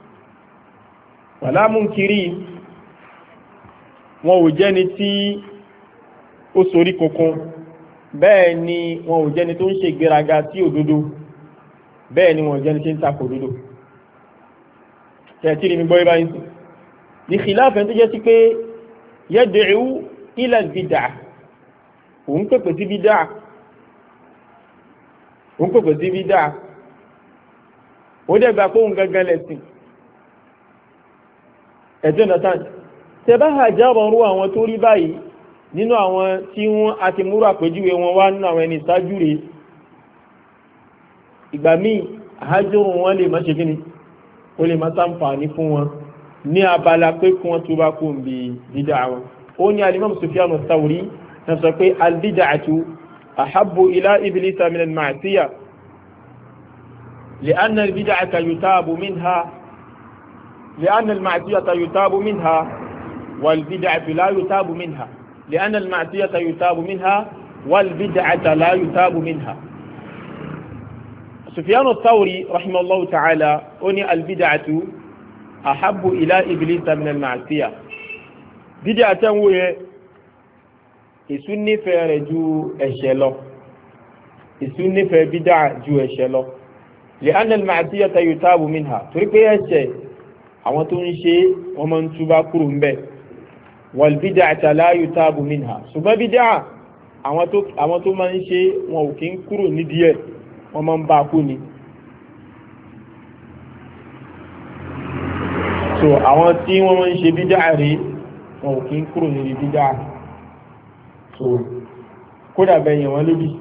wala munkirin wọn ò jẹ́ni tí ó sorí kokun bẹ́ẹ̀ ni wọn ò jẹ́ni tó ń ṣe gbéraga sí òdodo bẹ́ẹ̀ ni wọn ò jẹ́ni tí ń takò òdodo tẹ̀tìrì mi gbọ́ ibá yìí ní khilafẹ́ tó jẹ́ sí pé yad'u ila al-bid'ah òun pèpè sí bídà òun pèpè sí bídà ó dẹ̀ gbà pé òun gangan lẹ̀sìn ẹ̀jọ́ nàtàn tẹ bá hàjárọ̀ rú àwọn tó rí báyìí nínú àwọn tí wọ́n a ti múrò àpèjúwe wọn wá nínú àwọn ẹni ìsájú rẹ̀ ìgbà míì hajjúrù wọn lè má ṣe kíni ó lè má ṣàǹfààní fún wọn ní abala pé kí wọ́n tó bá kó ń bi dídá wọn ó ní alimam Sufyan ath-Thawri na sọ pé albid'atu ahabbu ila iblisa min al-ma'siyah li'anna al-bid'ata yutabu minha li'anna al-ma'siyata yutabu minha wal-bid'atu la yutabu minha لأن المعصية يتاب منها والبدعة لا يتاب منها سفيان الثوري رحمه الله تعالى أني البدعة أحب إلى إبليس من المعصية بدعة هي ìsúnní fẹ́ rẹ̀ ju ẹ̀ṣẹ̀ lọ ìsúnní fẹ́ bídà ju ẹ̀ṣẹ̀ lọ لأن المعصية يتاب منها torí pé ẹ̀ṣẹ̀ àwọn tó ń ṣe wọ́n máa ń túbá kúrò ń bẹ̀ والبدعة لا يتاب منها ṣùgbọ́n bídà àwọn tó àwọn tó máa ń ṣe wọn ò kí ń kúrò nídìí ẹ̀ wọ́n máa ń bá a kú ni. so àwọn tí wọ́n máa ń ṣe bídà rí wọn ò kí ń kúrò nídìí bídà so kódà bẹ ẹ̀yàn wọn lódì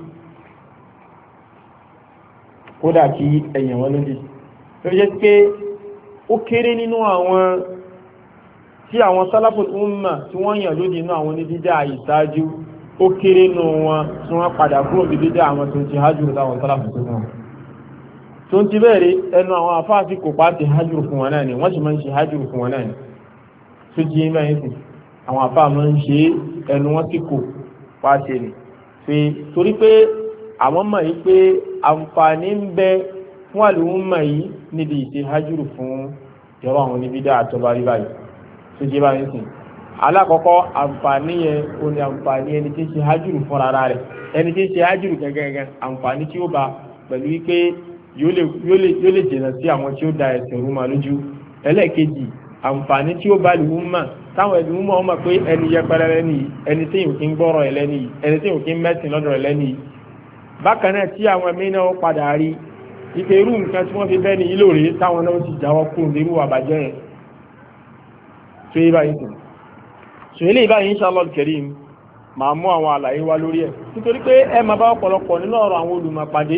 kódà kí ẹ̀yàn wọn lódì ló jẹ́ pé ó kéré nínú àwọn tí àwọn sálàfù umma tí wọ́n yàn lódì inú àwọn oníbídà ìsáájú ó kéré nù wọn tí wọ́n padà kúrò bí bídà àwọn tó ti hajjúrù táwọn sálàfù tó wọn tó ń ti bẹ̀rẹ̀ ẹnu àwọn afáàsì kò pa ti hajjúrù fún wọn náà ni wọ́n sì máa ń ṣe hajjúrù fún wọn náà ni tó jí mẹ́rin sí àwọn afáà máa ń ṣe ẹnu wọn sì kò pa ṣe ni fi torí pé àwọn mọ̀ yìí pé àǹfààní ń bẹ fún àlùmọ̀ yìí níbi ìṣe hajjúrù fún ìrọ̀ àwọn oníbídà àtọ́bárí báyìí tó jẹ́ báyìí sìn alákọ̀ọ́kọ́ àǹfààní yẹn ó ní àǹfààní ẹni tí ń ṣe hajjúrù fún ara rẹ̀ ẹni tí ń ṣe hajjúrù gẹ́gẹ́gẹ́ àǹfààní tí ó bá pẹ̀lú wípé yóò lè jìnà sí àwọn tí ó da ẹ̀sìn rúmọ lójú ẹlẹ́ẹ̀kejì àǹfààní tí ó bá lè wúmọ táwọn ẹ̀sìn rúmọ ọmọ pé ẹni yẹpẹrẹ lẹ́ni yìí ẹni tí yòókì ń gbọ́rọ̀ ẹ̀ lẹ́ni yìí ẹni tí yòókì ń mẹ́sìn lọ́dọ̀ ẹ̀ lẹ́ni yìí bákan náà tí àwọn ẹ̀mí náà padà rí ife irú nǹkan tí wọ́n fi bẹ́ẹ̀ ní ilé òrè táwọn náà sì jáwọ́ kúrò nírú àbájẹ́ yẹn tó yé báyìí sìn so eléyìí báyìí inshallah al-karim máa mú àwọn àlàyé wá lórí ẹ̀ nítorí pé ẹ máa bá ọ̀pọ̀lọpọ̀ nínú ọ̀rọ̀ àwọn olùmọ̀pàdé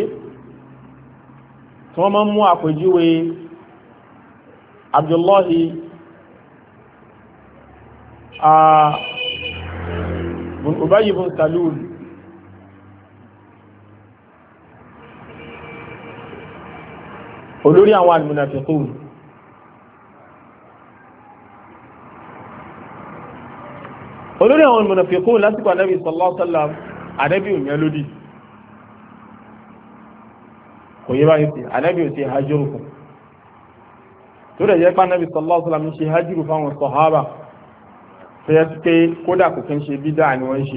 tí wọ́n máa ń mú àpèjúwe Abdullahi bin Ubay bin Salul olórí àwọn al-munafiqun olórí àwọn al-munafiqun lásìkò Ànábì sallallahu alaihi wasallam Ànábì ò yẹn lódì kò yẹ báyìí sí Ànábì ò ṣe hajjúrù fún tó rẹ̀ jẹ́ pé Ànábì sallallahu alaihi wasallam ṣe hajjúrù fáwọn sàhábà tó yẹ pé kódà kò kí ń ṣe bídà ni wọ́n ṣe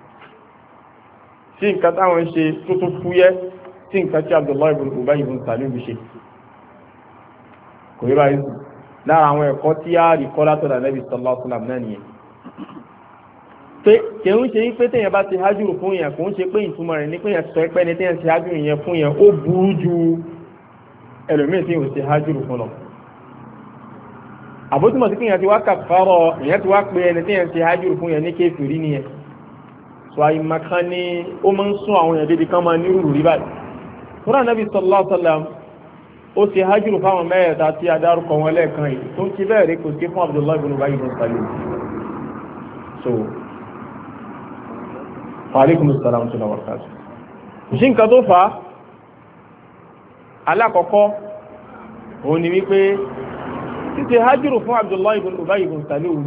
tí nǹkan táwọn ṣe tó tún fúyẹ́ tí nǹkan tí Abdullahi ibn Ubay ibn Salul ṣe kò yẹ báyìí sí lára àwọn ẹ̀kọ́ tí a rí kọ́ látọ̀dọ̀ Ànábì sallallahu alaihi wasallam náà nìyẹn pé kì ń ṣe pé téèyàn bá ti hajjúrù fún yẹn kò ń ṣe pé ìtumọ̀ rẹ̀ ní pé yẹn sọ pé ní téèyàn ṣe hajjúrù yẹn fún yẹn ó burú ju ẹlòmíì tí yóò ṣe hajjúrù fún lọ àbótúmọ̀ sí pé yẹn ti wá kàfàrọ̀ ìyẹn ti wá pé ẹni téèyàn ṣe hajjúrù fún yẹn ní kéfìrí nìyẹn sọ àyìnmọ̀kan ni ó máa ń sún àwọn èèyàn débi kan máa ní rúrù rí báyìí fúnra Nabi sallallahu alaihi wasallam ó ṣe hajjúrù fáwọn mẹ́ẹ̀ẹ́ta tí a dárúkọ wọn lẹ́ẹ̀kan yìí tó ń ti bẹ́ẹ̀ rí kò sí fún Abdullahi ibn Ubay ibn Salul so Alaikum assalam wa rahmatullahi wa barakatuh. Ṣé nǹkan tó fà á? Alákọ̀ọ́kọ́, òun ni wípé títí hajjúrù fún Abdullahi ibn Ubay ibn Salul.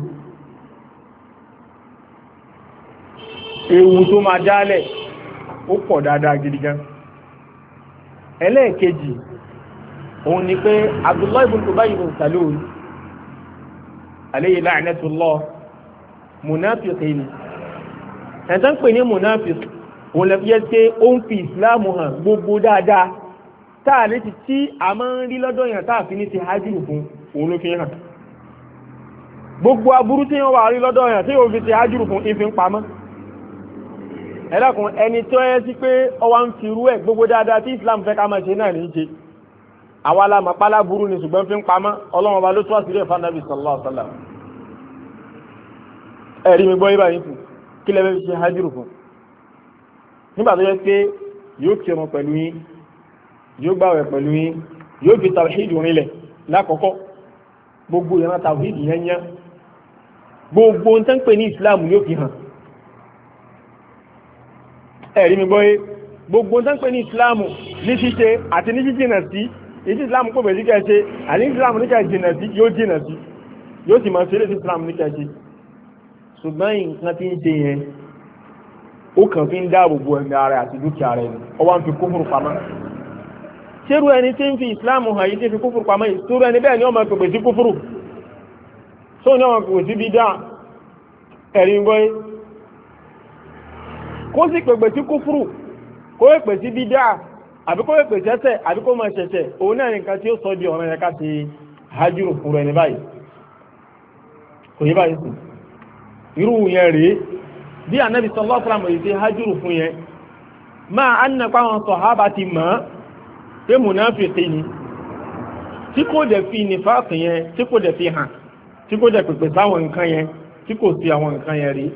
Ewu tó máa dálẹ̀, ó pọ̀ dáadáa gidi gan. Ẹlẹ́ẹ̀kejì, òun ni pé Abdullahi ibn Ubay ibn Salul, alayhi la'natullah, munafiqin ẹ̀tàn pè ní munafik òun lè fi jẹ́ pé ó ń fi ìsìláàmù hàn gbogbo dáadáa táà ní ti tí a máa ń rí lọ́dọ̀ yàn táà fi ní ti hajjúrù fún òun ló fi hàn gbogbo aburú tí wọ́n wà rí lọ́dọ̀ yàn tí ó fi ti hajjúrù fún ìfi ń pamọ́ ẹ̀dàkùn ẹni tó yẹ sí pé ọwá ń fi rú ẹ̀ gbogbo dáadáa tí islam fẹ́ ká máa ṣe náà ní ṣe àwa la mọ̀ pálá burú ni ṣùgbọ́n fi ń pamọ́ ọlọ́run ọba ló tó àṣírí ẹ̀fà nàbì sallallahu alaihi wasallam ẹ̀rí mi gbọ́ yí báyìí fún kí lẹ́bẹ̀ fi ṣe hajjúrù fún nígbà tó yẹ pé yóò kí ọmọ pẹ̀lú yín yóò gbàwẹ̀ pẹ̀lú yín yóò fi tàwíìdì rinlẹ̀ lákọ̀ọ́kọ́ gbogbo ìran tàwíìdì yẹn yẹn gbogbo ń tán pè ní ìsìláàmù yóò fi hàn ẹ̀rí mi gbọ́ yé gbogbo ń tán pè ní ìsìláàmù ní ṣíṣe àti ní jíjìnà sí ìdí ìsìláàmù kò bẹ̀ sí kẹ́ ṣe àní ìsìláàmù ní kẹ́ jìnà sí yóò jìnà sí yóò sì máa ṣe lè sí ìsìláàmù ní kẹ́ ṣe ṣùgbọ́n nǹkan tí ń ṣe yẹn ó kàn fi ń dáàbò bo ẹ̀mí ara àti dúkìá rẹ̀ ó wá ń fi kúfùrù pamọ́ ṣérú ẹni tí ń fi ìsìláàmù hàn yìí tí ń fi kúfùrù pamọ́ yìí ṣérú ẹni bẹ́ẹ̀ ni ó máa pèpè sí kúfùrù tó ní ọmọ pèpè sí bídà ẹ̀rí ń gbọ́yé kó sì pèpè sí kúfùrù kó pèpè sí bídà àbí kó pèpè sẹ́sẹ̀ àbí kó máa ṣẹ̀ṣẹ̀ òun náà nǹkan tí ó sọ di ọ̀rọ̀ yẹn ká ti hajjúrù fún ẹni báyìí kò yé báyìí sí irú yẹn rèé bí Ànábì sallallahu alaihi wasallam ṣe hajjúrù fún yẹn máa anna pàwọn sàhábà ti mọ̀ pé mùnáfíkí ni tí kò dẹ̀ fi nífàkì yẹn tí kò dẹ̀ fi hàn tí kò dẹ̀ pèpè sáwọn nǹkan yẹn tí kò sí àwọn nǹkan yẹn rí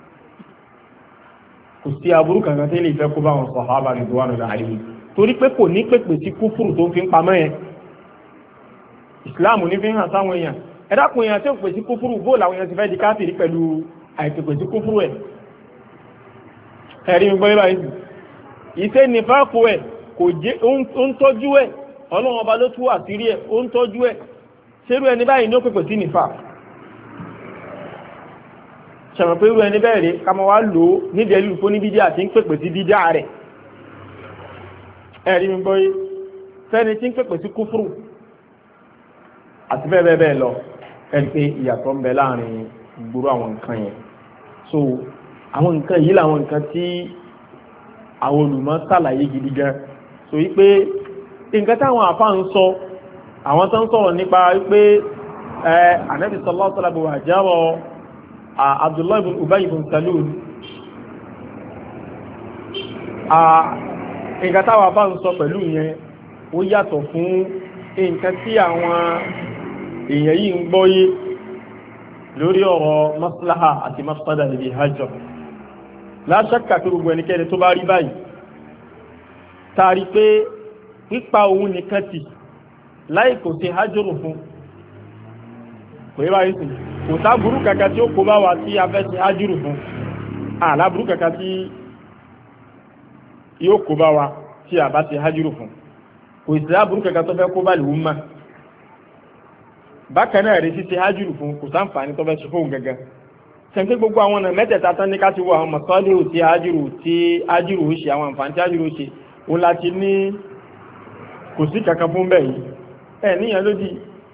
kò sí aburú kankan tí lè fẹ́ kó bá wọn sàhábà ridwanullahi alaihim torí pé kò ní pèpè sí kúfùrù tó fi ń pamọ́ yẹn ìsìláàmù ní fi hàn sáwọn èèyàn ẹ̀dàkùn èèyàn tí ó pè sí kúfúrú bóò làwọn èèyàn ti fẹ́ di káfìrí pẹ̀lú àìpèpè sí kúfúrú ẹ̀ ẹ̀rí mi gbọ́ yíba yìí ìṣe nífàkù ẹ̀ kò jẹ́ ó ń tọ́jú ẹ̀ ọlọ́run ọba ló tú àṣírí ẹ̀ ó ń tọ́jú ẹ̀ ṣerú ẹni báyìí ní ó pèpè sí nífà ṣàmọ̀ pé irú ẹni bẹ́ẹ̀ rẹ̀ ká máa wá lò ó nídìí ẹlú fún ní bídíà tí ń pèpè sí bídíà rẹ̀ ẹ̀rí mi gbọ́ yìí fẹ́ni tí ń pèpè sí kúfúrú àti bẹ́ẹ̀ bẹ́ẹ̀ bẹ́ẹ̀ lọ ẹni pé ìyàtọ̀ ń bẹ láàrin gbogbo àwọn nǹkan yẹn so àwọn nǹkan yìí làwọn nǹkan tí àwọn olùmọ̀ ṣàlàyé gidi gan so wípé nǹkan táwọn àfa ń sọ àwọn tó ń sọ̀rọ̀ nípa wípé ẹ Ànábì sallallahu alaihi wasallam àjárọ̀ Abdullahi ibn Ubay ibn Salul nǹkan táwọn àfa ń sọ pẹ̀lú yẹn ó yàtọ̀ fún nǹkan tí àwọn èèyàn yìí ń gbọ́yé lórí ọ̀rọ̀ maslaha àti mafsada níbi hajjọ láṣàkà pé gbogbo ẹnikẹ́ni tó bá rí báyìí tàrí pé pípa òun nìkan tì láì kò sí hajjúrù fún kò yí báyìí sí kò sá burú kàkà tí ó kó bá wa tí a fẹ́ sí hajjúrù fún àlá burú kàkà tí yóò kó bá wa tí a bá sí hajjúrù fún kò sí aburú kankan tó fẹ́ kó bá lè wú mà bákan náà rí ṣíṣe ájúrù fún kò sáǹfààní tó fẹ́ ṣe fóun gangan sẹ́ńpé gbogbo àwọn ọ̀nà mẹ́tẹ̀ẹ̀ta tán ní ká ti wọ àwọn mọ̀sálíhù tí ájúrù tí ájúrù ó ṣe àwọn àǹfààní tí ájúrù ó ṣe òun láti ní kò sí kankan fún bẹ́ẹ̀ yìí ẹ̀ níyàn lódì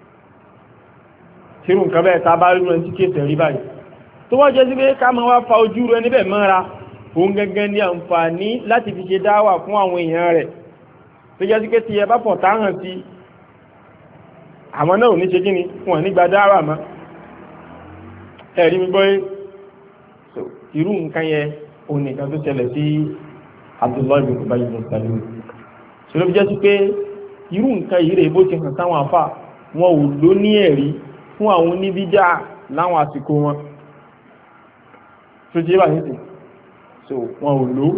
tírù nǹkan bẹ́ẹ̀ tá a bá rí ẹni tí kéèsì rí báyìí tó wọ́n jẹ́ sí pé ká máa wá fa ojú rẹ níbẹ̀ mọ́ra òun gangan ní àǹfààní láti fi ṣe dáwà fún àwọn èèyàn rẹ̀ tó jẹ́ sí pé tí ẹ bá pọ̀ táhàn sí àwọn náà ò ní ṣe kí ni fún ọ̀ nígbà dáwà mọ́ ẹ̀rí mi gbọ́ irú nǹkan yẹn òun nìkan tó ṣẹlẹ̀ sí Abdullahi bin Ubay bin Salul ṣe ló fi jẹ́ sí pé irú nǹkan yìí rẹ̀ bó ti hàn sáwọn afá wọn ò ló ní ẹ̀rí fún àwọn oníbídà láwọn àsìkò wọn tó jẹ́ bá ní sí so wọn ò ló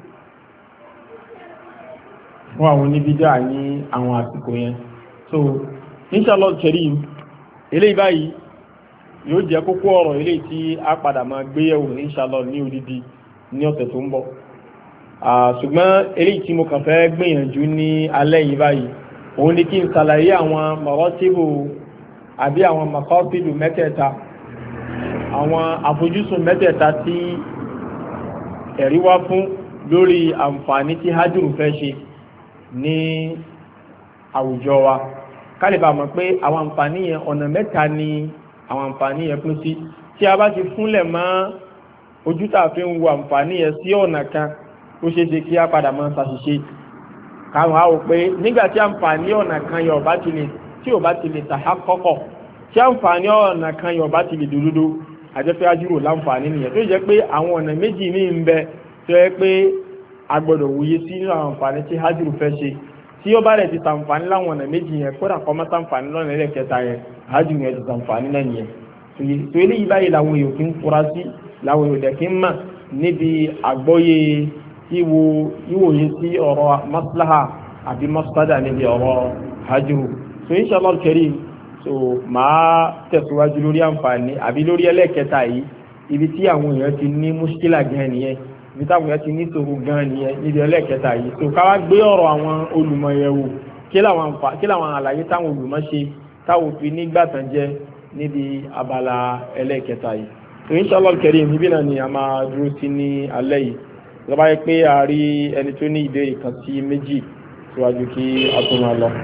fún àwọn oníbídà ní àwọn àsìkò yẹn so inshallah karim eléyìí báyìí yóò jẹ́ kókó ọ̀rọ̀ eléyìí tí a padà máa gbé yẹ̀wò inshallah ní odidi ní ọ̀sẹ̀ tó ń bọ̀ ṣùgbọ́n eléyìí tí mo kàn fẹ́ gbìyànjú ní alẹ́ yìí báyìí òun ni kí n ṣàlàyé àwọn maratibu àbí àwọn makọ́sílù mẹ́tẹ̀ẹ̀ta àwọn àfojúsùn mẹ́tẹ̀ẹ̀ta tí ẹ̀rí wá fún lórí àǹfààní tí hajjúrù fẹ́ ṣe ní àwùjọ wa kálíbà mọ̀ pé àwọn àǹfààní yẹn ọ̀nà mẹ́ta ni àwọn àǹfààní yẹn pín sí tí a bá ti fúnlẹ̀ mọ́ ojú tá a fi ń wo àǹfààní yẹn sí ọ̀nà kan ó ṣeé ṣe kí a padà máa ṣàṣìṣe káwọn á wò pé nígbà tí àǹfààní ọ̀nà kan yẹn ọ̀bá ti lè tí ò bá ti lè tàhá kọ́kọ̀ tí àǹfààní ọ̀nà kan yẹn ọ̀bá ti lè dòdòdó àjẹpẹ́ ajúrò láǹfààní nìyẹn tó jẹ́ pé àwọn ọ̀nà méjì ní ń bẹ tó yẹ pé a gbọ́dọ̀ wòye sí nínú àwọn àǹfààní tí hajjúrò fẹ́ ṣe tí ó bá rẹ̀ ti sàǹfààní láwọn ọ̀nà méjì yẹn kódà kọ́ mọ́ sàǹfààní lọ́nà ẹlẹ́kẹta yẹn hajjúrò yẹn ti sàǹfààní náà nìyẹn tó eléyìí báyìí làwọn èèyàn kì ń fura sí làwọn èèyàn dẹ̀ kì ń mà níbi àgbọ́yé ìwò ìwòye sí ọ̀rọ̀ maslaha àbí masfada níbi ọ̀rọ̀ hajjúrò so inshallah al-karim so máa tẹ̀síwájú lórí àǹfààní àbí lórí ẹlẹ́kẹta yìí ibi tí àwọn èèyàn ti ní mushkila gan nìyẹn ibi táwọn èèyàn ti ní ṣòro gan nìyẹn níbi ẹlẹ́kẹta yìí so ká wá gbé ọ̀rọ̀ àwọn olùmọ̀ yẹ̀ wò kí làwọn àlàyé táwọn olùmọ̀ ṣe táwọn fi nígbàtàn jẹ níbi abala ẹlẹ́kẹta yìí so inshallah al-karim níbí náà ni a máa dúró sí ní alẹ́ yìí lọ́ba yẹ pé a rí ẹni tó ní ìbéèrè kan sí méjì síwájú kí a tó máa lọ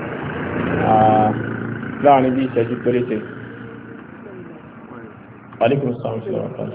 láàrin bí ìṣẹ́jú péréte. Alaikum salaam wa rahmatullah.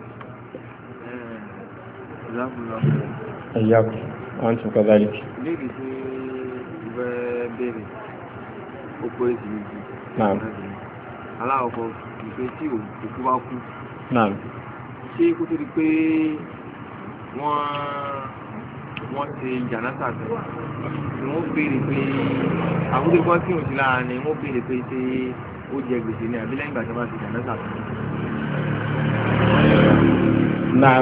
Ẹ̀yàkù, wọ́n tún kọ́ dáríkì. Léèdì tí ìwẹ́ bèèrè ó pé sí méjì. Náà. Aláwọ̀kọ́ ìfẹ́ tí òkú bá kú. Náà. Ṣé kó tó di pé wọ́n wọ́n ṣe jànásà tán ni wọ́n béèrè pé àbúrò kan tí òun ti lára ni wọ́n béèrè pé ṣé ó jẹ gbèsè ní àbí lẹ́yìn ìgbà tí wọ́n bá ṣe jànásà tán. Náà.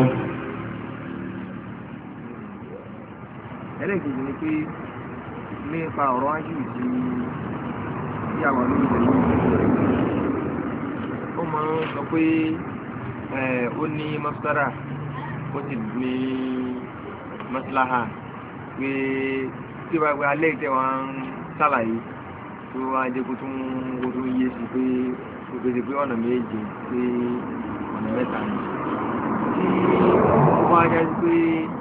ẹlẹ́kejì ni pé nípa ọ̀rọ̀ ájú tí tí àwọn olóyè ló ń bẹ̀rẹ̀ ó máa ń sọ pé ó ní mọ́sára ó sì ní mọ́síláhà pé tí wọ́n gba alẹ́ ìtẹ́ wọn ń ṣàlàyé tó wá jẹ́ kó tún kó tún yé sí pé ó pèsè pé ọ̀nà méje pé ọ̀nà mẹ́ta ni tí ó wá jẹ́ pé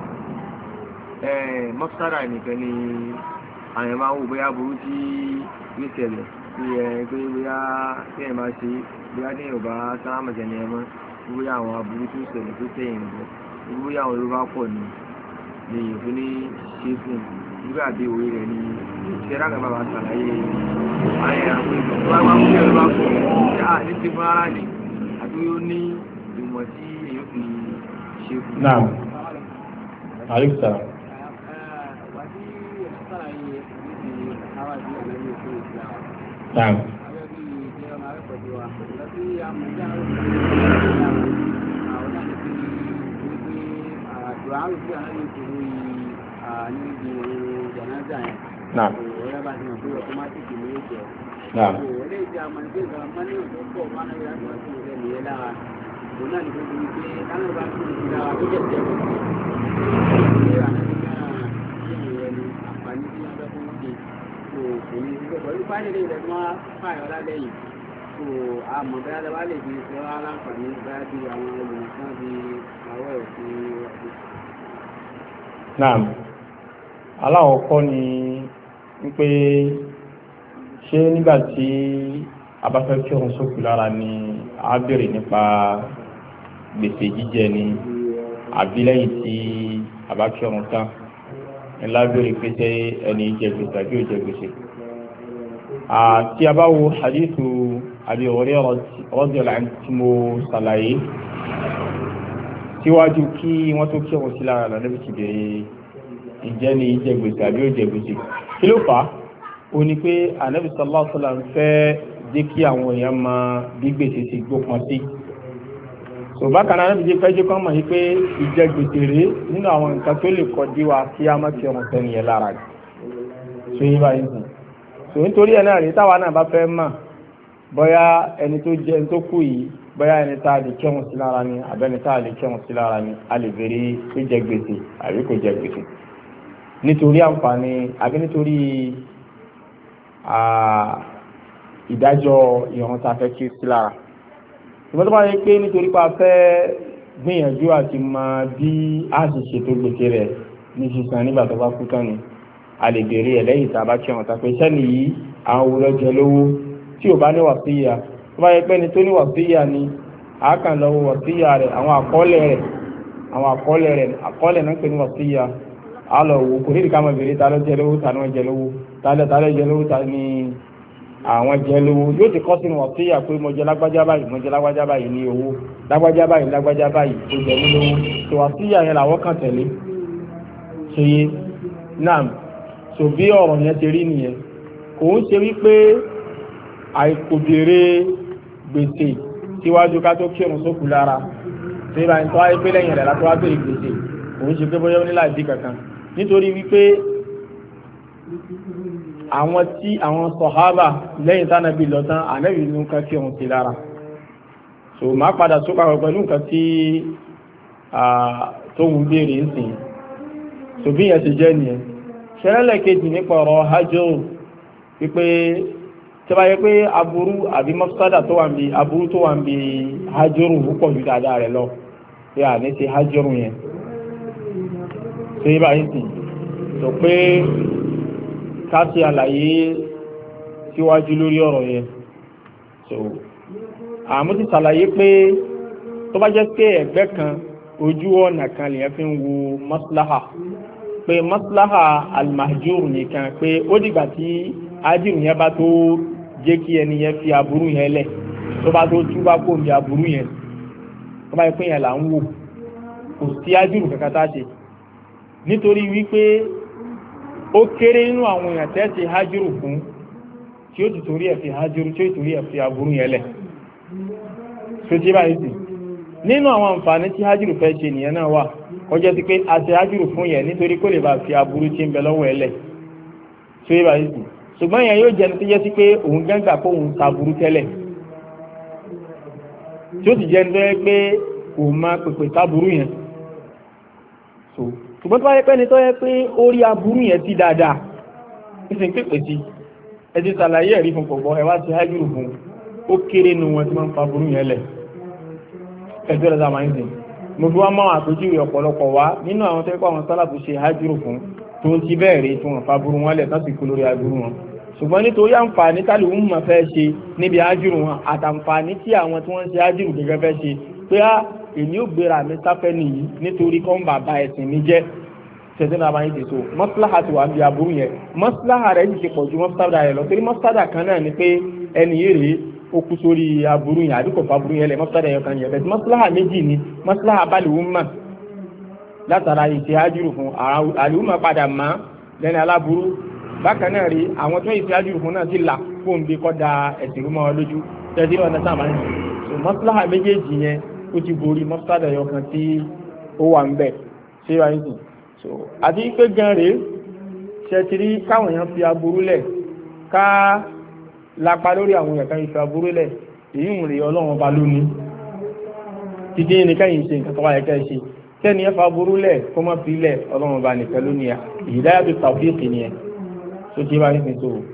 mọ́sára nìkan ni àwọn máa ń wò bóyá burú tí yóò ṣẹlẹ̀ pé ẹ pé bóyá tí ẹ máa ṣe bóyá tí ẹ bá sáà mọ̀jẹ̀ ni ẹ mọ́ bóyá àwọn aburú tó ṣẹlẹ̀ tó tẹ̀yìn bọ̀ bóyá àwọn Yorùbá pọ̀ ní ní ìfún ní ṣe fún nígbà tí òwe rẹ̀ ní ṣẹ́rá kan bàbá ṣàlàyé ayé àwọn ìgbà tó wá fún Yorùbá pọ̀ yá ní ti fún ara ní àti ó ní ìmọ̀ tí èyí fi ṣe fún. Náà, àríkìtà. Naam. Naam. Naam. pẹ̀lú fáìlì rẹ̀ wọ́n fààyàn lálẹ́yìn tó àmọ̀ bẹ́ẹ̀ lọ́wọ́ wá lè fi ṣe wá láǹfààní bẹ́ẹ̀ bí àwọn olùmọ̀sán bí àwọ̀ ẹ̀ sí ọdún. Naam, aláwọ̀kọ́ ni wípé ṣé nígbà tí a bá fẹ́ kí òun sókù lára ni a béèrè nípa gbèsè jíjẹ ni àbí lẹ́yìn tí a bá kí òun tán ńlá béèrè pé ṣé ẹni jẹ gbèsè àbí ò jẹ gbèsè. Tí a bá wo hadithu Abi Hurairah radiyallahu anhu tí mo ṣàlàyé síwájú kí wọ́n tó kí òun sí lára lọ níbi tí béèrè ìjẹ́ ni jẹ gbèsè àbí ò jẹ gbèsè. Kí ló fà á? Ó ní pé Ànábì sallallahu alaihi wasallam fẹ́ jẹ́ kí àwọn èèyàn mọ bí gbèsè ti gbópọn sí. So bákan náà níbi tí fẹ́ jẹ́ kọ́ mọ̀ yí pé ìjẹ gbèsè rèé nínú àwọn nǹkan tó lè kọ́ dí wa kí a má ti ọ̀run sẹ́ni yẹn lára rẹ̀. So yín báyìí sùn. So nítorí ẹ̀ náà rí táwa náà bá fẹ́ mọ̀ bóyá ẹni tó jẹ ẹni tó kú yìí bóyá ẹni tá a lè kírun sí lára ni àbẹ́ni tá a lè kírun sí lára ni a lè bèrè pé jẹ gbèsè àbí kò jẹ gbèsè. Nítorí àǹfààní àbí nítorí ìdájọ́ ìran tá a fẹ́ kí sí lára. Ìgbọ́n tó bá yẹ pé nítorí pé a fẹ́ gbìyànjú àti mọ bí a sì ṣètò gbèsè rẹ̀ ní sísan nígbà tó bá kú tán ni a lè béèrè ẹ̀ lẹ́yìn tá a bá kí ọ̀hún ta pé sẹ́ni yìí àwọn òwúrọ̀ jẹ lówó tí ò bá ní wàsíyà tó bá yẹ pé ní tó ní wàsíyà ni a kàn lọ wo wàsíyà rẹ̀ àwọn àkọọ́lẹ̀ rẹ̀ àwọn àkọọ́lẹ̀ rẹ̀ àkọọ́lẹ̀ náà pé ní wàsíyà a lọ wò kò nídìí ká máa béèrè ta ló jẹ lówó ta ni wọ́n jẹ lówó ta ló ta ló jẹ lówó ta ni àwọn jẹ lówó yóò ti kọ́ sínú wàsíyà pé mo jẹ lágbájá báyìí mo jẹ lágbájá báyìí ní owó lágbájá báyìí lágbájá báyìí tó jẹ ní lówó tó wàsíyà yẹn làwọn kàn tẹ̀lé ṣe yé náà so bí ọ̀rọ̀ yẹn ti rí nìyẹn kò ń ṣe wípé àìkòbèrè gbèsè síwájú ká tó kírun sókù lára ṣé ìbáyìí tó wáyé pé lẹ́yìn rẹ̀ látọ́ wá bèrè gbèsè kò ń ṣe pé bóyá ó ní láì dí kankan nítorí wípé àwọn tí àwọn sọ̀hábà lẹ́yìn tánàbí lọ tán ànábì ní nǹkan kí òun sí lára so máa padà sókà pẹ̀lú nǹkan tí tó ń béèrè ń sìn so bí yẹn ti jẹ́ nìyẹn ṣẹlẹ̀ kejì nípa ọ̀rọ̀ hajjọ́ wípé tí bá yẹ pé aburú àbí mọ́sádà tó wà ń bí aburú tó wà ń bí hajjọ́rù púpọ̀ ju dáadáa rẹ̀ lọ pé à ní ti hajjọ́rù yẹn ṣe é báyìí sìn sọ pé ká ṣe àlàyé síwájú lórí ọ̀rọ̀ yẹn so àmọ́ ti ṣàlàyé pé tó bá jẹ́ pé ẹgbẹ́ kan ojú ọ̀nà kan lèyàn fi ń wo maslaha pé maslaha almahjur nìkan pé ó dìgbà tí ájìrù yẹn bá tó jẹ́ kí ẹni yẹn fi aburú yẹn lẹ̀ tó bá tó túbá kó mi aburú yẹn tó bá yẹ pé yẹn là ń wò kò sí ájìrù kankan tá a ṣe nítorí wípé ó kéré nínú àwọn èèyàn tẹ́ ṣe hájírù fún tí ó ti torí ẹ̀ fi hájírù tí ó ti torí ẹ̀ fi aburú yẹn lẹ̀ tó jẹ́ báyìí sí nínú àwọn àǹfààní tí hájírù fẹ́ ṣe nìyẹn náà wà kọjá sí pé a ṣe hájírù fún yẹn nítorí kó lè bá fi aburú tí ń bẹ lọ́wọ́ ẹ̀ lẹ̀ tó jẹ́ báyìí sí ṣùgbọ́n yẹn yóò jẹ́ ní tó jẹ́ sí pé òun gánga kó òun ta aburú tẹ́lẹ̀ tí ó sì jẹ́ ní tó yẹ pé òun máa pèpè táburú yẹn ṣùgbọ́n tó wáyé pẹ́ni tó yẹ pé ó rí aburú yẹn sí dáadáa ìsìn pèpè sí ẹ ti ṣàlàyé ẹ̀rí fún pọ̀pọ̀ ẹ wá ti hájúrù fún ó kéré nu wọn tí wọ́n ń fa aburú yẹn lẹ̀ ẹjọ́ rẹ̀ sáà máa ń sìn mo fi wá mọ́ àpèjúwe ọ̀pọ̀lọpọ̀ wá nínú àwọn tó yẹ kó àwọn sálàfù ṣe hájúrù fún tó ń ti bẹ́ẹ̀ rí tí wọ́n fa aburú wọn lẹ̀ tó sì kú lórí aburú wọn ṣùgbọ́n nítorí àǹfààní tálù ń mọ̀ fẹ́ ṣe níbi hájúrù wọn àtàǹfààní tí àwọn tí wọ́n ń ṣe hájúrù gẹ́gẹ́ fẹ́ ṣe pé á èmi ò gbéra mi sáfẹ́ nìyí nítorí kọ́ ń bàbá ẹ̀sìn mi jẹ́ tẹ̀sí náà máa ń dè so mọ́síláhà ti wà ń bi aburú yẹn mọ́síláhà rẹ̀ ti ṣe pọ̀ ju mọ́síláhà rẹ̀ lọ torí mọ́síláhà kan náà ni pé ẹni yé rèé ó kú sórí aburú yẹn àbí kò fa aburú yẹn lẹ̀ mọ́síláhà yẹn kan yẹn bẹ́ẹ̀ mọ́síláhà méjì ni mọ́síláhà bá lèwu mà látara ìṣe ájúrù fún àlèwu mà padà má lẹ́ni aláburú bákan náà rí àwọn tó ìṣe ájúrù fún náà ti là fóun bí kọ́ da ẹ̀sìn rúmọ́ wọn lójú tẹ̀sí náà náà máa ń so mọ́síláhà méjèèjì yẹn ó ti borí mọ́síláhà yẹn kan tí ó wà ń bẹ̀ ṣé wáyé sùn so àti pé gan rèé ṣẹtìrí káwọn èèyàn fi aburú lẹ̀ ká lápá lórí àwọn èèyàn kan fi aburú lẹ̀ èyí ń rèé ọlọ́run ọba lónìí títí ní káyìn ṣe nǹkan tó wáyé ká ṣe tẹ́ni ẹ fa aburú lẹ̀ kó má fi lẹ̀ ọlọ́run ọba nìkan lónìí à ìdáyàtò tàwíìkì nìyẹn tó ti bá ní fi so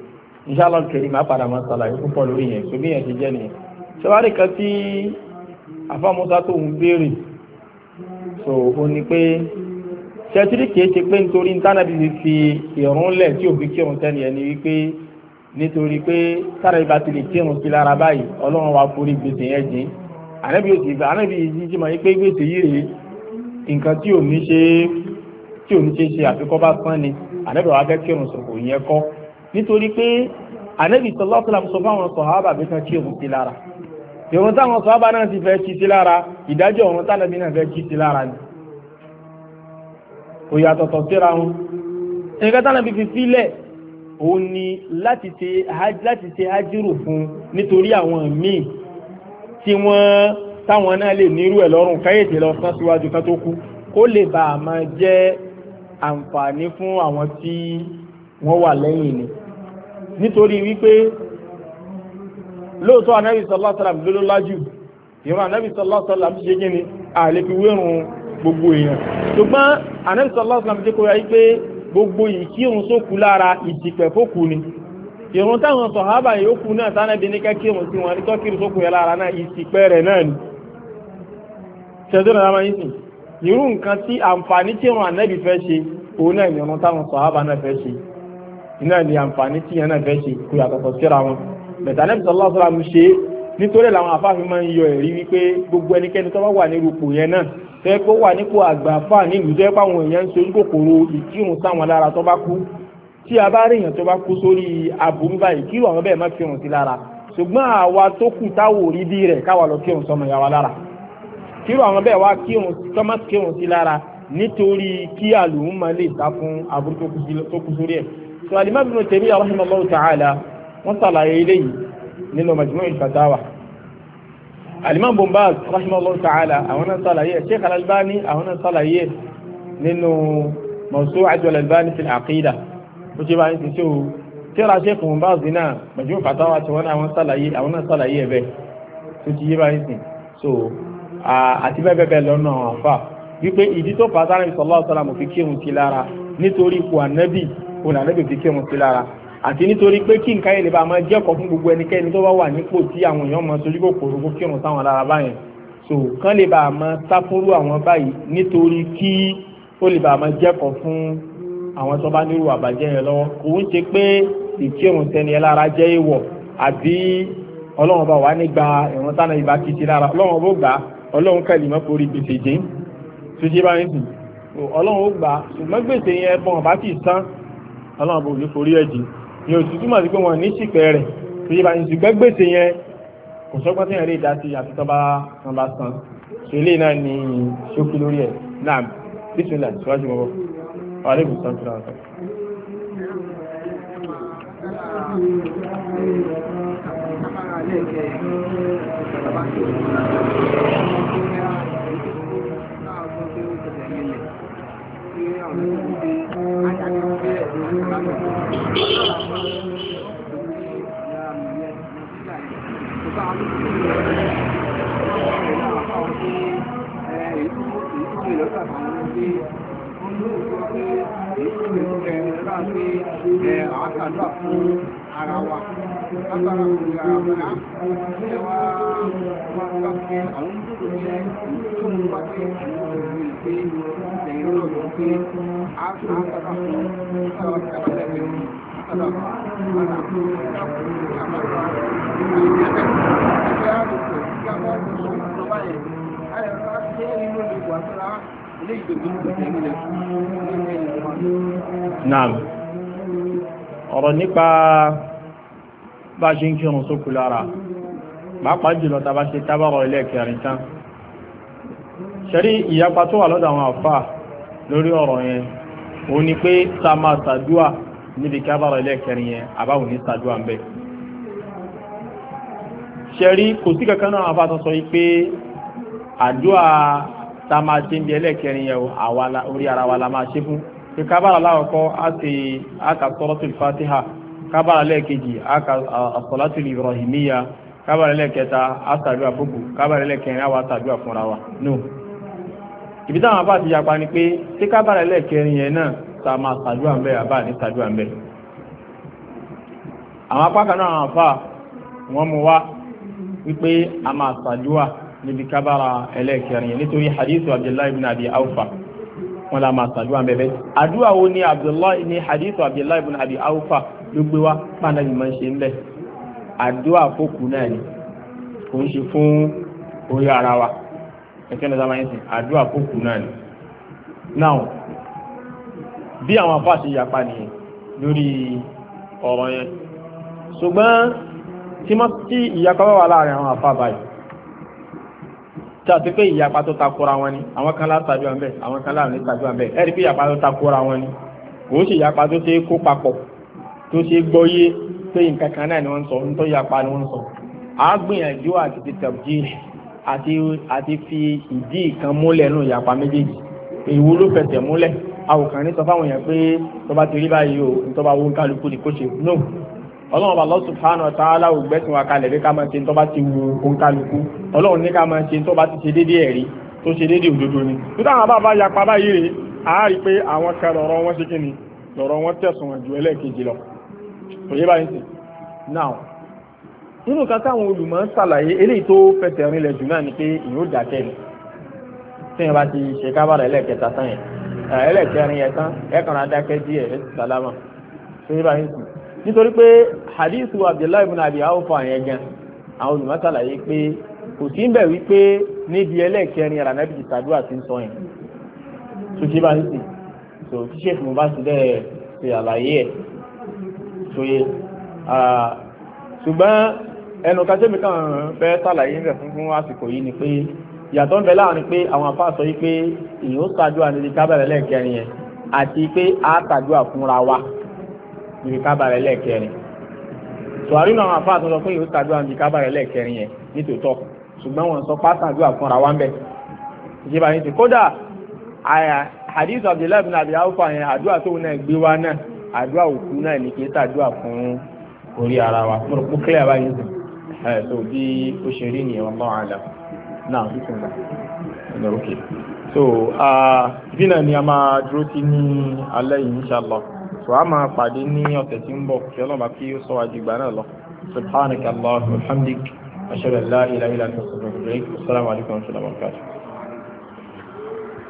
inshallah kẹrin máa padà máa ṣàlàyé púpọ̀ lórí yẹn tó bí yẹn ti jẹ́ nìyẹn ṣọwárí kan tí afámúsá tó ń béèrè so ó ní pé ṣẹ́tírí kìí ṣe pé nítorí tánàbí fi fi ìrún lẹ̀ tí òfin kírun tẹ́ni ẹni wípé nítorí pé tánàbí bá ti lè kírun sí lára báyìí ọlọ́run wa forí gbèsè yẹn jìn ànábì òsì ìgbà ànábì yìí jí máa yí pé gbèsè yìí rèé nǹkan tí ò ní ṣe tí ò ní ṣe ṣe àfikọ́ bá pọ́n ni ànábì wa fẹ́ kírun sọ̀kò yẹn kọ́ nítorí pé ànábì sallallahu alaihi wasallam sọ fáwọn sàhábà bí kan kírun sí lára ìrun táwọn sàhábà náà ti fẹ́ kí sí lára ìdájọ́ ọ̀run tánàbí náà fẹ́ kí sí lára ni kò yàtọ̀tọ̀ síra wọn nǹkan tánàbí fi sílẹ̀ òun ni láti ṣe láti ṣe ájírù fún nítorí àwọn míì tí wọ́n táwọn náà lè nírú ẹ̀ lọ́rùn káyètè lọ sán síwájú ká tó kú kó lè bá a máa jẹ́ àǹfààní fún àwọn tí wọ́n wà lẹ́yìn ni nítorí wípé lóòótọ́ anábì sallallahu alaihi wasallam ló lájú ìran anábì sallallahu alaihi wasallam ṣe kí ni àlè fi wérun gbogbo èèyàn ṣùgbọ́n anábì sallallahu alaihi wasallam jẹ́ kó yá wípé gbogbo ìkírun sókù lára ìjìpẹ̀ fókù ni ìrun táwọn sọ̀hábà yòókù náà tánàbí ní kẹ́kírun sí wọn ní tọ́kírun sókù yẹ lára náà ìsìpẹ́ rẹ̀ náà ni ṣẹ́dúnrún àmà yìí sìn irú nǹkan tí àǹfààní tí ìrun ànábì fẹ́ ṣe òun náà ni ìrun táwọn sọ̀hábà náà fẹ́ ṣe iná ni àǹfààní tí yẹn náà fẹ́ ṣe kó yàtọ̀tọ̀ síra wọn bẹ̀tẹ̀ ànábì sallallahu alaihi wasallam ṣe nítorí làwọn afáfin máa ń yọ ẹ̀rí wípé gbogbo ẹnikẹ́ni tó bá wà ní ipò yẹn náà fẹ́ kó wà nípò àgbà fáà nílùú tó yẹ pé àwọn èèyàn ń sojú kòkòrò ìkírun sáwọn lára tó bá kú tí a bá rí èèyàn tó bá kú sórí aburú báyìí kí àwọn bẹ́ẹ̀ má kírun sí lára ṣùgbọ́n àwa tó kù táwò rí bí rẹ̀ káwa lọ kírun sọmọ ìyá wa lára kí àwọn bẹ́ẹ̀ wá kírun tó má kírun sí lára nítorí kí àlùmọ́ máa lè sá fún aburú tó kú sórí ẹ̀. sọ Al-Imam Ibn Taymiyyah rahimahullahu ta'ala wọ́n sàlàyé eléyìí nínú Majmu' al-Fatawa. Al-Imam Ibn Baz rahimahullahu ta'ala àwọn náà sàlàyé Sheikh Al-Albani àwọn náà sàlàyé nínú Mawsu'at al-Albani fi al-Aqida ó ṣe bá ń ti ṣe o tíra Sheikh Ibn Baz náà Majmu' Fatawa tí wọ́n náà wọ́n sàlàyé àwọn náà sàlàyé ẹ̀bẹ̀ tó ti yé bá ń sìn so àti bẹ́ẹ̀ bẹ́ẹ̀ lọ́nà àfà wípé ìdí tó fà sára sallallahu alaihi wasallam fi kírun sí lára nítorí ipò ànábì òun ànábì fi kírun sí lára àti nítorí pé kí nǹkan yẹn lè bá máa jẹ́kọ̀ọ́ fún gbogbo ẹnikẹ́ni tó bá wà nípò tí àwọn èèyàn máa sojú kòkòrò kó kírun sáwọn lára báyẹn so kán lè bá máa sáfúrú àwọn báyìí nítorí kí ó lè bá máa jẹ́kọ̀ọ́ fún àwọn tó bá nírú àbàjẹ́ yẹn lọ́wọ́ kò ń ṣe pé ìkírun tẹni ẹ lára jẹ́ èèwọ̀ àbí ọlọ́run bá wà nígbà ìrun tánà ìbá kìí ti lára ọlọ́run ó gbà ọlọ́run kẹ́lì mọ́ forí gbèsè jẹ́ tó ṣe bá ń sìn ọlọ́run ó gbà ṣùgbọ́n gbèsè yẹn bọ́n bá ti san ọlọ́run bò ní forí ẹ̀jì ni òtún túmọ̀ sí pé wọ́n ní ṣìpẹ̀ rẹ̀ tó ṣe bá ń ṣùgbọ́n gbèsè yẹn kò sọ́gbọ́n tí yẹn lè dá sí àti tọ́ba wọn bá san ṣèlè náà ní ṣókí lórí ẹ̀ náà bísímìlà síwájú mọ́ Alaikum salaam. Àkàdúrà fún ara wa látara òun ara wa náà ẹwà wọn bá pé àwọn tó yẹ tó ń bá pé àwọn òun ìpé ìlẹ̀yìn lọ́dọ̀ pé a tó ń kàkà fún ara wa kàkà lẹ́gbẹ̀ẹ́ àkàdà fún ara fún àmàlà ìgbẹ́fẹ́ ẹgbẹ́ àdùkù tí a bá tó sọ ìjọba yẹn ayẹ̀rọ ṣe nínú ìwà àtọ́lá ilé ìgbègbè ìgbègbè Naam. Ọ̀rọ̀ nípa bá ṣe ń kírun sókù lára pàápàá jùlọ tàbá ṣe tábàrọ̀ ilé kẹrin tán ṣẹ́rí ìyapa tó wà lọ́dọ̀ àwọn àfà lórí ọ̀rọ̀ yẹn òun ni pé ta máa ṣàdúà níbi tábàrọ̀ ilé kẹrin yẹn àbáwò ní ṣàdúà ń bẹ ṣẹ́rí kò sí kankan náà àfà tó sọ pé àdúà ta máa ṣe ń bí ẹlẹ́kẹrin yẹn orí ara wa la máa ṣe fún pé kábàrà láwọ̀kọ́ aka suratul Fatiha kábàrà lẹ́ẹ̀kejì aka as-salatul Ibrahimiyya kábàrà lẹ́ẹ̀kẹta àṣàdúà fúnkù kábàrà lẹ́ẹ̀kẹrin àwọn àṣàdúà fúnra wa no ibi táwọn bá ti yapa ni pé tí kábàrà lẹ́ẹ̀kẹrin yẹn náà ta máa ṣàdúà ń bẹ àbá ní ṣàdúà ń bẹ àwọn apá kan náà àwọn àfà wọ́n mú wá wípé a máa ṣàdúà níbi kábàrà ẹlẹ́ẹ̀kẹrin nítorí hadithu Abdullahi ibn Abi Awfa wọn la máa ṣàdúà bẹ́ẹ̀ àdúà wo ni Abdullahi ní hadithu Abdullahi ibn Abi Awfa ló gbé wá pàdánù máa ń ṣe ń bẹ̀ àdúà fókù náà ni kò ń ṣe fún orí ara wa ẹ̀kẹ́ ní sábà yẹn sìn àdúà fókù náà ni. now bí àwọn afá ṣe yapa nìyẹn lórí ọ̀rọ̀ yẹn ṣùgbọ́n tí wọ́n tí ìyapa wà láàrin àwọn afá báyìí tí a ti pé ìyapa tó takora wọn ni àwọn kan látàjú àmbẹ àwọn kan láàrin látàjú àmbẹ ẹ̀rí pé ìyapa tó takora wọn ni kò sí ìyapa tó ṣe kó papọ̀ tó ṣe gbọ́yé pé nǹkan kan náà ni wọ́n ń sọ nítorí ìyapa ni wọ́n ń sọ a gbìyànjú àti ti tẹ̀bùjì àti àti fi ìdí kan múlẹ̀ nù ìyapa méjèèjì èwo ló fẹsẹ̀ múlẹ̀ àwòkàn ní sọ fáwọn èèyàn pé tó bá ti rí báyìí o tó bá wo kálukú ni kó ṣe no ọlọ́run Allah subhanahu wa ta'ala ò gbẹ́sìn wa kalẹ̀ bí ká máa ṣe tó bá ti wo kálukú ọlọ́run ní ká máa ṣe tó bá ti ṣe déédéé ẹ̀rí tó ṣe déédéé òdodo ni tó táwọn bá bá yapa báyìí rè á rí pé àwọn kan lọ́rọ̀ wọn ṣe kí ni lọ́rọ̀ wọn tẹ̀sùn ju ẹlẹ́ẹ̀kejì lọ òye báyìí sì now nínú kan táwọn olùmọ̀ ń ṣàlàyé eléyìí tó fẹsẹ̀ rinlẹ̀ jù náà ni pé ìyóò dákẹ́ ni tíyẹn bá ti ṣe kábàrà ẹlẹ́ẹ̀kẹta tán yẹn ẹlẹ́ẹ̀kẹrin yẹn tán ẹ̀kan adákẹ́ díẹ̀ ẹ̀ sì sálámà òye báyìí sì nítorí pé hadithu Abdullahi ibn Abi Awfa yẹn gan àwọn olùmọ̀ ṣàlàyé pé kò sí ń bẹ̀ wípé níbi ẹlẹ́ẹ̀kẹrin yàrá nàbì ìtàdúrà ti ń sọ yẹn tó ṣe báyìí sì tó tíṣe fún bá ti dẹ́ ṣe àlàyé ẹ̀ tó yẹ ṣùgbọ́n ẹnu kájẹ́mi kan fẹ́ ṣàlàyé ń bẹ̀ fún fún àsìkò yìí ni pé ìyàtọ̀ ń bẹ láàrin pé àwọn afá sọ yìí pé èyí ó ṣàdúrà níbi kábàrẹ̀ lẹ́ẹ̀kẹrin yẹn àti pé a ṣàdúrà fúnra wa níbi kábàrẹ̀ lẹ́ẹ̀kẹrin tòwárí náà àwọn afá sọ pé èyí ó ṣàdúrà níbi kábàrẹ̀ lẹ́ẹ̀kẹrin yẹn nítòótọ́ ṣùgbọ́n wọn sọ pé a ṣàdúrà fúnra wa ń bẹ̀ ìjọba yìí ti kódà hadith Abdullahi ibn Abi Awfa yẹn àdúrà tóun náà gbé wa náà àdúrà òkú náà ní kí n ṣàdúrà fún orí ara wa mo rò pé kílẹ̀ báyìí sùn ẹ̀ tó bí ó ṣe rí nìyẹn wallahu a'lam náà bísíńlá ẹ̀nà òkè so bí náà ni a máa dúró sí ní alẹ́ yìí inshallah so a máa pàdé ní ọ̀sẹ̀ tí ń bọ̀ kí ọlọ́mà kí ó sọ wájú ìgbà náà lọ subhanaka Allahumma wa bihamdik ashhadu an la ilaha illa anta astaghfiruka wa atubu ilaik assalamu alaikum wa rahmatullahi wa barakatuh.